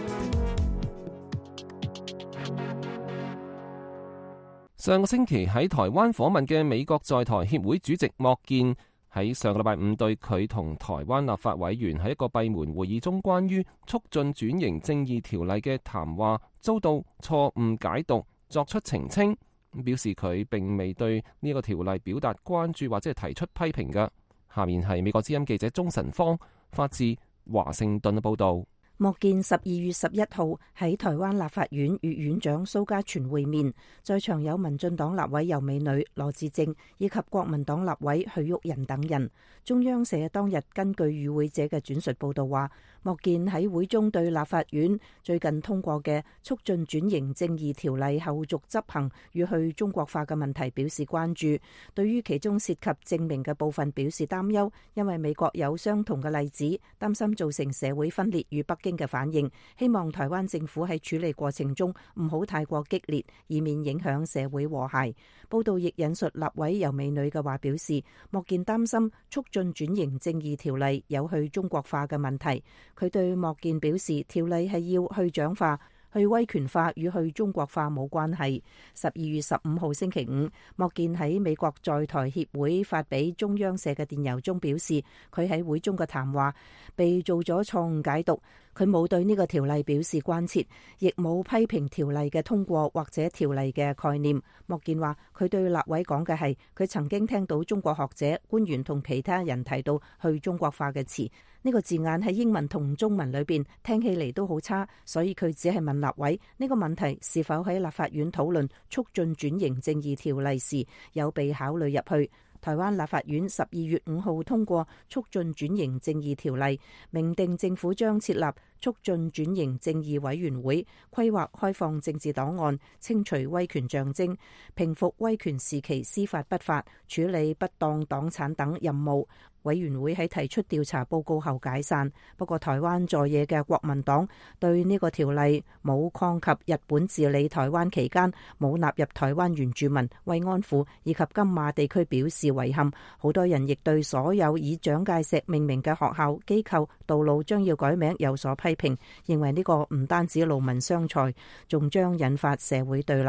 上個星期喺台灣訪問嘅美國在台協會主席莫健喺上個禮拜五對佢同台灣立法委員喺一個閉門會議中關於促進轉型正義條例嘅談話遭到錯誤解讀，作出澄清，表示佢並未對呢個條例表達關注或者係提出批評嘅。下面係美國之音記者鍾晨芳發自華盛頓嘅報導。 莫健十二月十一號喺台灣立法院與院長蘇嘉全會面，在場有民進黨立委游美女、羅致政以及國民黨立委許旭仁等人。中央社當日根據與會者嘅轉述報道話，莫健喺會中對立法院最近通過嘅促進轉型正義條例後續執行與去中國化嘅問題表示關注，對於其中涉及證明嘅部分表示擔憂，因為美國有相同嘅例子，擔心造成社會分裂與北京嘅反應，希望台灣政府喺處理過程中唔好太過激烈，以免影響社會和諧。報道亦引述立委游美女嘅話表示，莫健擔心促進轉型正義條例有去中國化嘅問題。佢對莫健表示，條例係要去蔣化、去威權化與去中國化冇關係。十二月十五號星期五，莫健喺美國在台協會發俾中央社嘅電郵中表示，佢喺會中嘅談話被做咗錯誤解讀。佢冇對呢個條例表示關切，亦冇批評條例嘅通過或者條例嘅概念。莫健話，佢對立委講嘅係，佢曾經聽到中國學者、官員同其他人提到去中國化嘅詞，呢個字眼喺英文同中文裏邊聽起嚟都好差，所以佢只係問立委呢個問題是否喺立法院討論促進轉型正義條例時有被考慮入去。台灣立法院十二月五號通過促進轉型正義條例，明定政府將設立促進轉型正義委員會，規劃開放政治檔案，清除威權象徵，平復威權時期司法不法、處理不當黨產等任務。委員會喺提出調查報告後解散。不過台灣在野嘅國民黨對呢個條例冇抗及日本治理台灣期間冇納入台灣原住民、慰安婦以及金馬地區表示遺憾。好多人亦對所有以蔣介石命名嘅學校、機構、道路將要改名有所批評，認為呢個唔單止勞民傷財，仲將引發社會對立。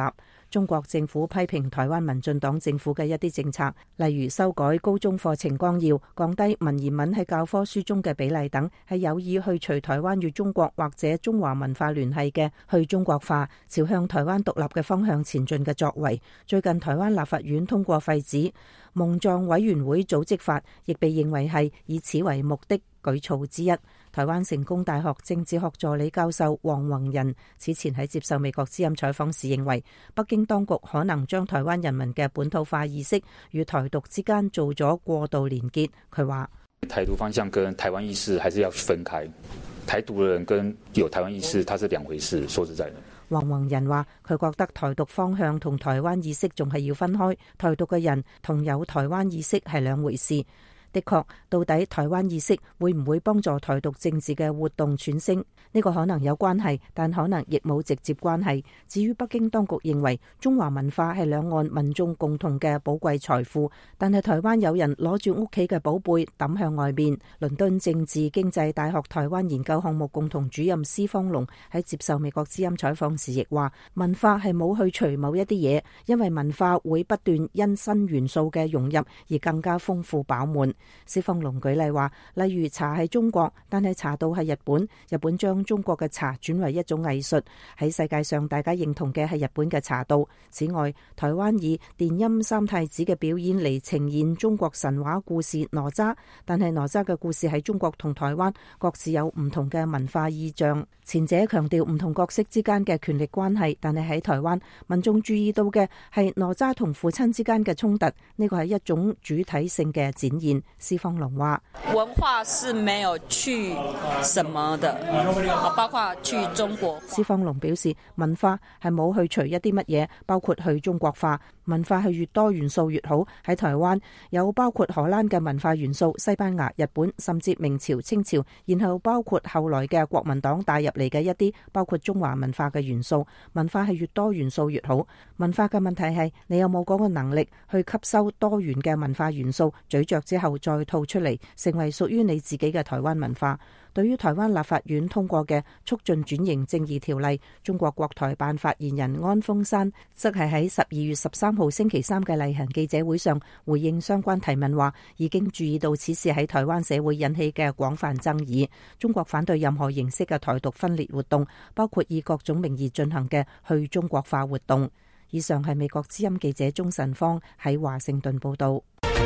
中國政府批評台灣民進黨政府嘅一啲政策，例如修改高中課程綱要、降低文言文喺教科書中嘅比例等，係有意去除台灣與中國或者中華文化聯繫嘅去中國化，朝向台灣獨立嘅方向前進嘅作為。最近台灣立法院通過廢止蒙藏委員會組織法，亦被認為係以此為目的舉措之一。台灣成功大學政治學助理教授黃宏仁此前喺接受美國之音採訪時認為，北京當局可能將台灣人民嘅本土化意識與台獨之間做咗過度連結。佢話台獨方向跟台灣意識還是要分開，台獨嘅人跟有台灣意識，它是兩回事。說實在的， 黃宏仁話佢覺得台獨方向同台灣意識仲係要分開，台獨嘅人同有台灣意識係兩回事。的確，到底台灣意識會唔會幫助台獨政治嘅活動喘聲？呢個可能有關係，但可能亦冇直接關係。至於北京當局認為中華文化係兩岸民眾共同嘅寶貴財富，但係台灣有人攞住屋企嘅寶貝抌向外面。倫敦政治經濟大學台灣研究項目共同主任施方龍喺接受美國之音採訪時亦話，文化係冇去除某一啲嘢，因為文化會不斷因新元素嘅融入而更加豐富飽滿。施方龍舉例話，例如茶係中國，但係茶道係日本，日本將中國嘅茶轉為一種藝術，喺世界上大家認同嘅係日本嘅茶道。此外，台灣以電音三太子嘅表演嚟呈現中國神話故事哪吒，但係哪吒嘅故事喺中國同台灣各自有唔同嘅文化意象。前者強調唔同角色之間嘅權力關係，但係喺台灣民眾注意到嘅係哪吒同父親之間嘅衝突，呢個係一種主體性嘅展現。施方龍話： 文化是沒有去什麼的，包括去中國。 施方龍表示，文化係冇去除一啲乜嘢，包括去中國化。文化係越多元素越好。喺台灣有包括荷蘭嘅文化元素、西班牙、日本，甚至明朝、清朝，然後包括後來嘅國民黨帶入嚟嘅一啲包括中華文化嘅元素。文化係越多元素越好。文化嘅問題係你有冇嗰個能力去吸收多元嘅文化元素，咀嚼之後再吐出嚟，成為屬於你自己嘅台灣文化。對於台灣立法院通過嘅促進轉型正義條例，中國國台辦發言人安峰山則係喺十二月十三號星期三嘅例行記者會上回應相關提問話，已經注意到此事喺台灣社會引起嘅廣泛爭議。中國反對任何形式嘅台獨分裂活動，包括以各種名義進行嘅去中國化活動。以上係美國之音記者鍾晨芳喺華盛頓報道。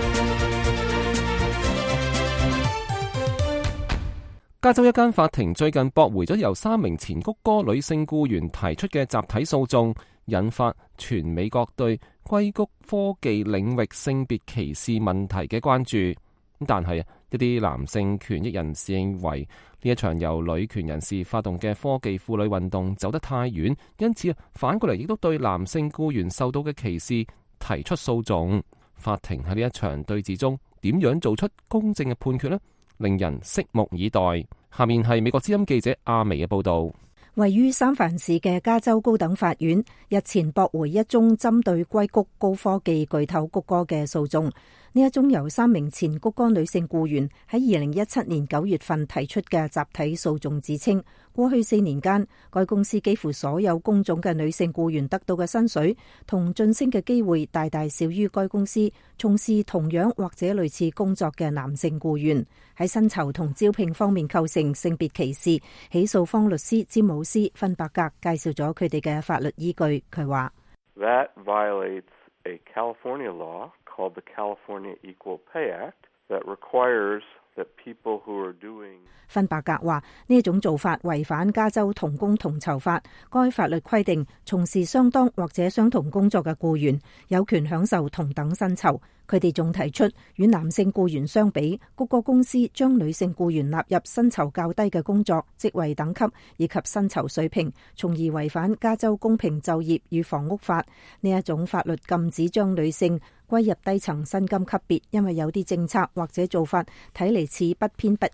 加州一間法庭最近駁回咗由三名前谷歌女性僱員提出嘅集體訴訟，引發全美國對硅谷科技領域性別歧視問題嘅關注。但係一啲男性權益人士認為呢一場由女權人士發動嘅科技婦女運動走得太遠，因此反過嚟亦都對男性僱員受到嘅歧視提出訴訟。法庭喺呢一場對峙中點樣做出公正嘅判決呢？令人拭目以待。下面係美國之音記者阿薇嘅報道。 位於三藩市嘅加州高等法院日前駁回一宗針對硅谷高科技巨頭谷歌嘅訴訟。呢一宗由三名前谷歌女性僱員喺二零一七年九月份提出嘅集體訴訟，指稱過去四年間，該公司幾乎所有工種嘅女性僱員得到嘅薪水同晉升嘅機會大大少於該公司從事同樣或者類似工作嘅男性僱員，喺薪酬同招聘方面構成性別歧視。起訴方律師詹姆斯芬伯格介紹咗佢哋嘅法律依據。佢話 ：That violates a California law called the California Equal Pay Act that requires that people who are doing 芬伯格話呢一種做法違反加州同工同酬法，該法律規定從事相當或者相同工作嘅僱員有權享受同等薪酬。佢哋仲提出，與男性僱員相比，谷歌公司將女性僱員納入薪酬較低嘅工作、職位等級以及薪酬水平，從而違反加州公平就業與房屋法。呢一種法律禁止將女性歸入低層薪金級別，因為有啲政策或者做法睇嚟似不偏不倚，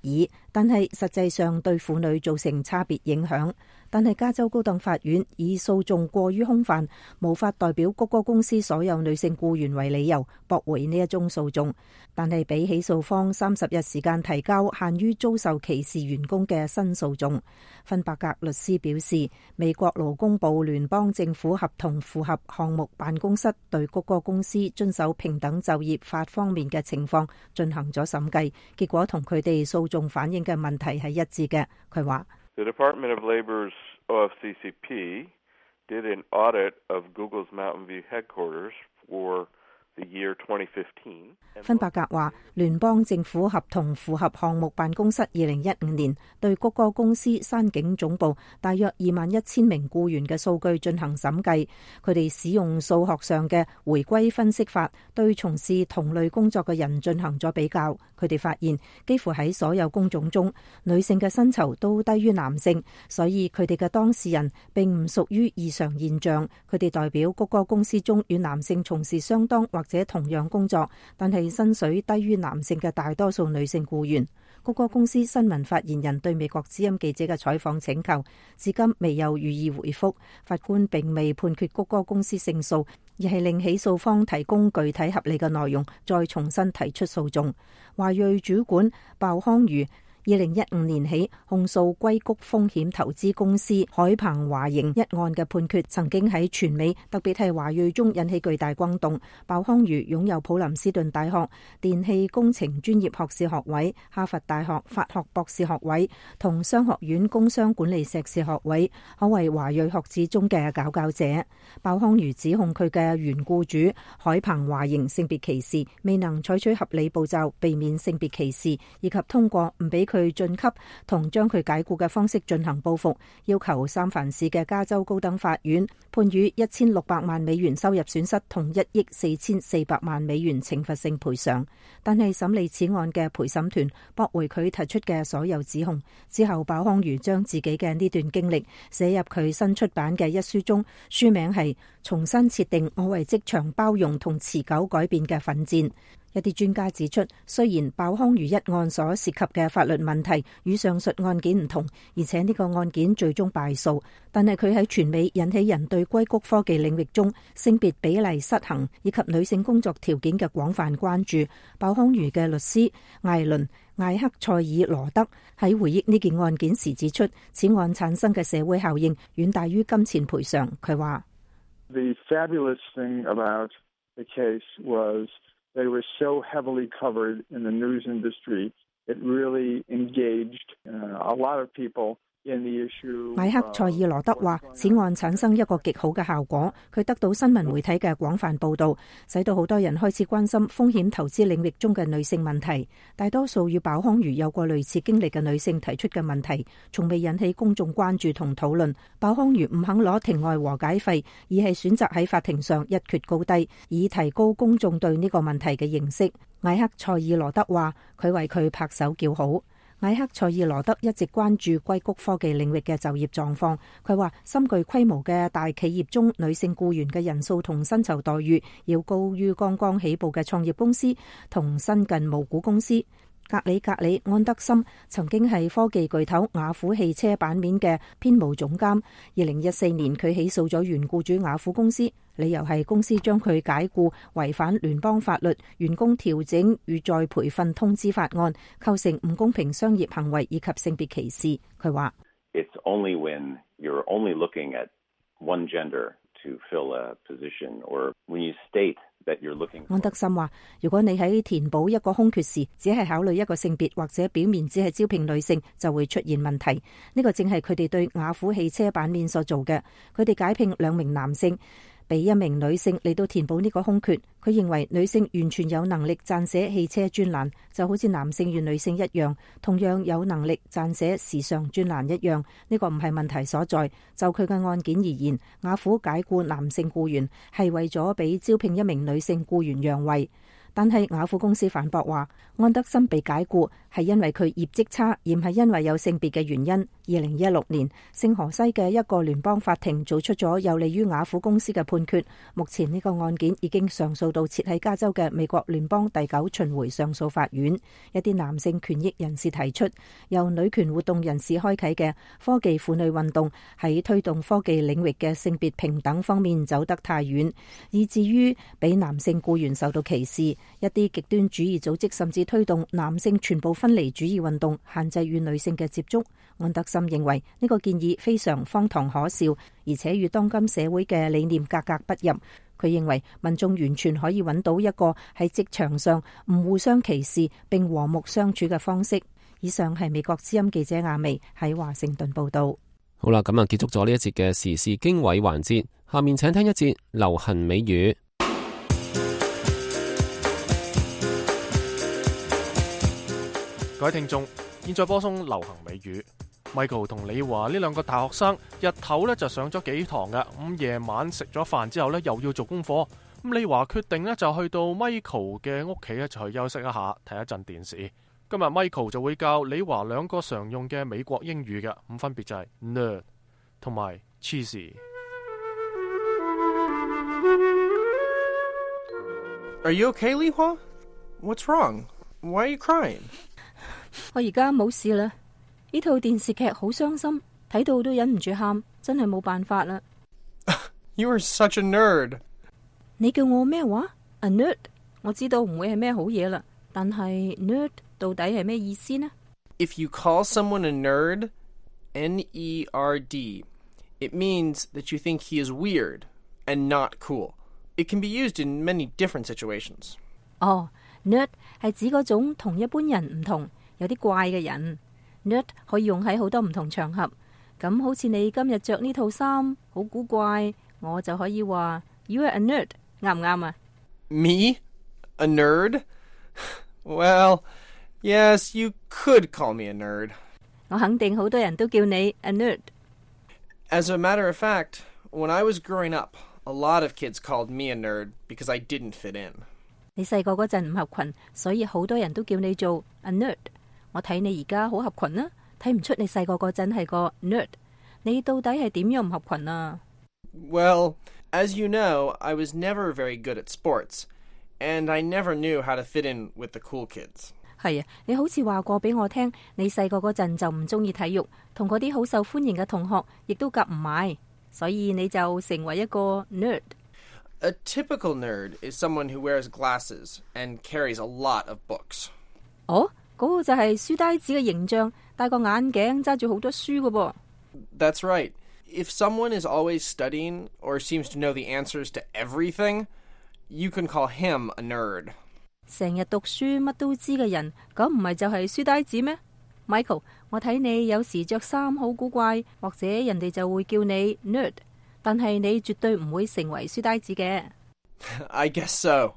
但係實際上對婦女造成差別影響。但係加州高等法院以訴訟過於空泛，無法代表谷歌公司所有女性僱員為理由，駁回呢一宗訴訟。但係俾起訴方三十日時間提交限於遭受歧視員工嘅新訴訟。芬伯格律師表示，美國勞工部聯邦政府合同符合項目辦公室對谷歌公司遵守平等就業法方面嘅情況進行咗審計，結果同佢哋訴訟反映嘅問題係一致嘅。佢話 The Department of Labor's O F C C P did an audit of Google's Mountain View headquarters for the year twenty fifteen. 芬伯格話，聯邦政府合同符合項目辦公室二零一五年對谷歌公司山景總部大約二萬一千名僱員嘅數據進行審計，佢哋使用數學上嘅回歸分析法對從事同類工作嘅人進行咗比較，佢哋發現幾乎喺所有工種中，女性嘅薪酬都低於男性，所以佢哋嘅當事人並唔屬於異常現象，佢哋代表谷歌公司中與男性從事相當或者同樣工作，但係薪水低於男性嘅大多數女性僱員。谷歌公司新聞發言人對美國之音記者嘅採訪請求，至今未有予以回覆。法官並未判決谷歌公司勝訴，而係令起訴方提供具體合理嘅內容，再重新提出訴訟。華裔主管鮑康瑜二零一五年起控訴硅谷風險投資公司海鵬華盈一案嘅判決，曾經喺全美特別係華裔中引起巨大轟動。鮑康瑜擁有普林斯頓大學電氣工程專業學士學位、哈佛大學法學博士學位同商學院工商管理碩士學位，可謂華裔學子中嘅佼佼者。鮑康瑜指控佢嘅原僱主海鵬華盈性別歧視，未能採取合理步驟避免性別歧視，以及通過唔俾佢晉級同將佢解僱嘅方式進行報復，要求三藩市嘅加州高等法院判予一千六百萬美元收入損失同一億四千四百萬美元懲罰性賠償。但係審理此案嘅陪審團駁回佢提出嘅所有指控。之後鮑康瑜將自己嘅呢段經歷寫入佢新出版嘅一書中，書名係重新設定我為職場包容同持久改變嘅奮戰。一啲專家指出，雖然鮑康瑜一案所涉及嘅法律問題與上述案件唔同，而且呢個案件最終敗訴，但係佢喺全美引起人對硅谷科技領域中性別比例失衡以及女性工作條件嘅廣泛關注。鮑康瑜嘅律師艾倫艾克塞爾羅德喺回憶呢件案件時指出，此案產生嘅社會效應遠大於金錢賠償。佢話 ：The fabulous thing about the case was they were so heavily covered in the news industry, it really engaged uh, a lot of people in the issue. 艾克塞爾羅德話，此案產生一個極好嘅效果，佢得到新聞媒體嘅廣泛報導，使到好多人開始關心風險投資領域中嘅女性問題。大多數與鮑康瑜有過類似經歷嘅女性提出嘅問題，從未引起公眾關注同討論。鮑康瑜唔肯攞庭外和解費，而係選擇喺法庭上一決高低，以提高公眾對呢個問題嘅認識。艾克塞爾羅德話，佢為佢拍手叫好。艾克塞爾羅德一直關注硅谷科技領域嘅就業狀況。佢話，深具規模嘅大企業中，女性僱員嘅人數同薪酬待遇要高於剛剛起步嘅創業公司同新近無股公司。格里格里安德森曾經係科技巨頭雅虎汽車版面嘅編務總監。二零一四年，佢起訴咗原僱主雅虎公司，理由係公司將佢解僱違反聯邦法律、員工調整與再培訓通知法案，構成唔公平商業行為以及性別歧視。佢話 ：It's only when you're only looking at one gender to fill a position, or when you state that you're looking. 安德森話：如果你喺填補一個空缺時，只係考慮一個性別，或者表面只係招聘女性，就會出現問題。呢個正係佢哋對雅虎汽車版面所做嘅。佢哋解聘兩名男性，俾一名女性嚟到填補呢個空缺。佢認為女性完全有能力撰寫汽車專欄，就好似男性與女性一樣，同樣有能力撰寫時尚專欄一樣。呢個唔係問題所在。就佢嘅案件而言，雅虎解僱男性僱員係為咗俾招聘一名女性僱員讓位。 但係雅虎公司反駁話，安德森被解雇係因為佢業績差，而唔係因為有性別嘅原因。二零一六年，聖荷西嘅一個聯邦法庭做出咗有利於雅虎公司嘅判決。目前呢個案件已經上訴到設喺加州嘅美國聯邦第九巡迴上訴法院。一啲男性權益人士提出，由女權活動人士開啟嘅科技婦女運動喺推動科技領域嘅性別平等方面走得太遠，以至於俾男性僱員受到歧視。一啲極端主義組織甚至推動男性全部分離主義運動，限制與女性嘅接觸。安德森認為呢個建議非常荒唐可笑，而且與當今社會嘅理念格格不入。佢認為民眾完全可以揾到一個喺職場上唔互相歧視並和睦相處嘅方式。以上係美國之音記者亞薇喺華盛頓報道。 好啦，咁啊結束咗呢一節嘅時事經緯環節，下面請聽一節流行美語。 各位聽眾，現在播送流行美語。Michael 同李華呢兩個大學生日頭呢就上咗幾堂嘅，咁夜晚食咗飯之後呢又要做功課。咁李華決定呢就去到 Michael 嘅屋企呢就去休息一下，睇一陣電視。今日 Michael 就會教李華兩個常用嘅美國英語嘅，咁分別就係 nerd 同埋 cheesy。 Are you okay, Li Hua? What's wrong? Why are you crying? 我而家冇事啦。呢套電視劇好傷心，睇到都忍唔住喊，真係冇辦法啦。 You are such a nerd. 你叫我咩話？ A nerd？ 我知道唔會係咩好嘢啦，但係 nerd 到底係咩意思呢？ If you call someone a nerd, N E R D, it means that you think he is weird and not cool. It can be used in many different situations. 哦，nerd 係指嗰種同一般人唔同，有啲怪嘅人。nerd 可以用喺好多唔同場合，咁好似你今日着呢套衫好古怪，我就可以話 You are a nerd， 啱唔啱啊？ Me? A nerd? Well, yes, you could call me a nerd. 我肯定好多人都叫你 a nerd. As a matter of fact, when I was growing up, a lot of kids called me a nerd because I didn't fit in. 你細個嗰陣唔合群，所以好多人都叫你做 a nerd。我睇你而家好合群啊，睇唔出你細個嗰陣係個 nerd。你到底係點樣唔合群啊？ Well, as you know, I was never very good at sports, and I never knew how to fit in with the cool kids. 係啊，你好似話過俾我聽，你細個嗰陣就唔中意體育，同嗰啲好受歡迎嘅同學亦都夾唔埋，所以你就成為一個 nerd。 A typical nerd is someone who wears glasses and carries a lot of books. 哦，嗰個就係書呆子嘅形象，戴個眼鏡，揸住好多書㗎噃。 That's right. If someone is always studying or seems to know the answers to everything, you can call him a nerd. 成日讀書乜都知嘅人，咁唔係就係書呆子咩？ Michael， 我睇你有時着衫好古怪，或者人哋就會叫你 nerd， 但係你絕對唔會成為書呆子嘅。 I guess so.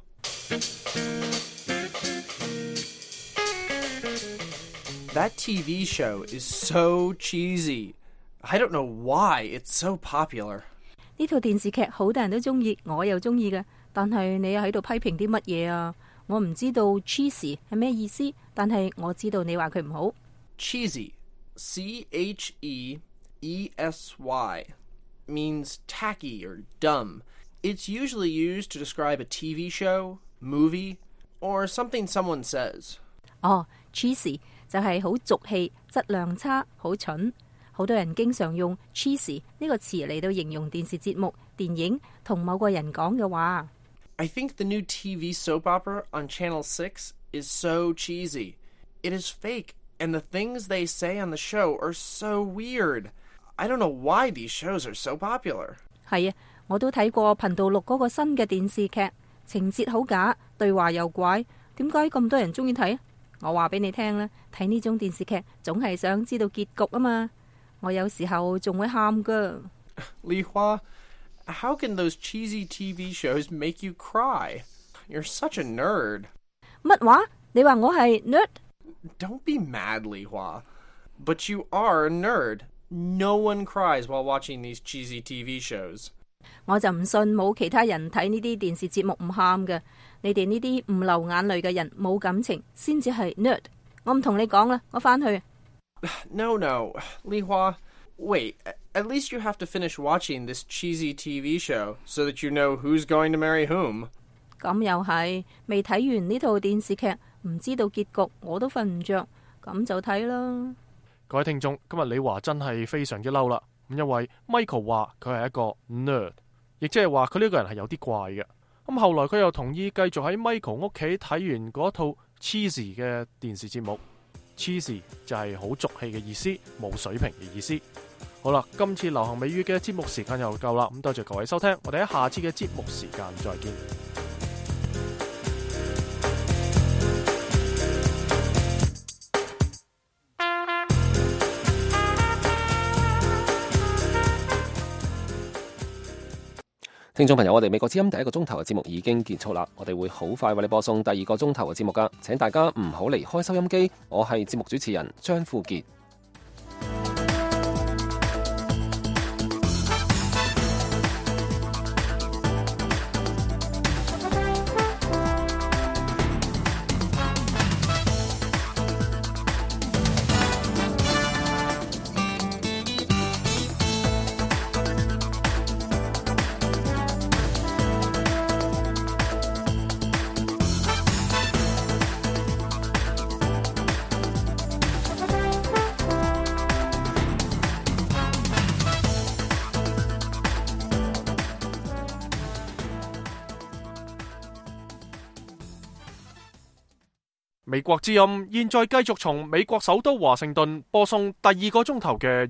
That T V show is so cheesy. I don't know why it's so popular. 呢套電視劇好多人都中意，我又中意嘅，但係你又喺度批評啲乜嘢啊？我唔知道 cheesy 係咩意思，但係我知道你話佢唔好。 Cheesy, C H E E S Y, means tacky or dumb. It's usually used to describe a T V show, movie, or something someone says. 哦 cheesy 就係好俗氣，質量差，好蠢。好多人經常用 cheesy 呢個詞嚟到形容電視節目、電影同某個人講嘅話。 I think the new T V soap opera on Channel six is so cheesy. It is fake, and the things they say on the show are so weird. I don't know why these shows are so popular. 係啊，我都睇過頻道六嗰個新嘅電視劇，情節好假，對話又怪，點解咁多人中意睇？我話俾你聽啦，睇呢種電視劇總係想知道結局啊嘛。我有時候仲會喊噶。 Li Hua, how can those cheesy T V shows make you cry? You're such a nerd. 乜話？你話我係 nerd? Don't be mad, Li Hua. But you are a nerd. No one cries while watching these cheesy T V shows. 我就唔信冇其他人睇呢啲電視節目唔喊嘅。你哋呢啲唔流眼淚嘅人冇感情，先至係 nerd。我唔同你講啦，我返去。 No, no, 麗華 Wait, at least you have to finish watching this cheesy T V show so that you know who's going to marry whom. 咁又係，未睇完呢套電視劇，唔知道結局，我都瞓唔着，咁就睇啦。 各位聽眾，今日李華真係非常之嬲啦，咁因為 Michael 話佢係一個 nerd， 亦即係話佢呢個人係有啲怪嘅。咁後來佢又同意繼續喺 Michael 屋企睇完嗰套 cheesy 嘅電視節目。cheesy 就係好俗氣嘅意思，冇水平嘅意思。好啦，今次流行美語嘅節目時間又夠啦，咁多謝各位收聽，我哋喺下次嘅節目時間再見。 聽眾朋友，我哋美國之音第一個鐘頭嘅節目已經結束啦，我哋會好快為你播送第二個鐘頭嘅節目噶，請大家唔好離開收音機，我係節目主持人張富傑。 美國之音現在繼續從美國首都華盛頓播送第二個鐘頭嘅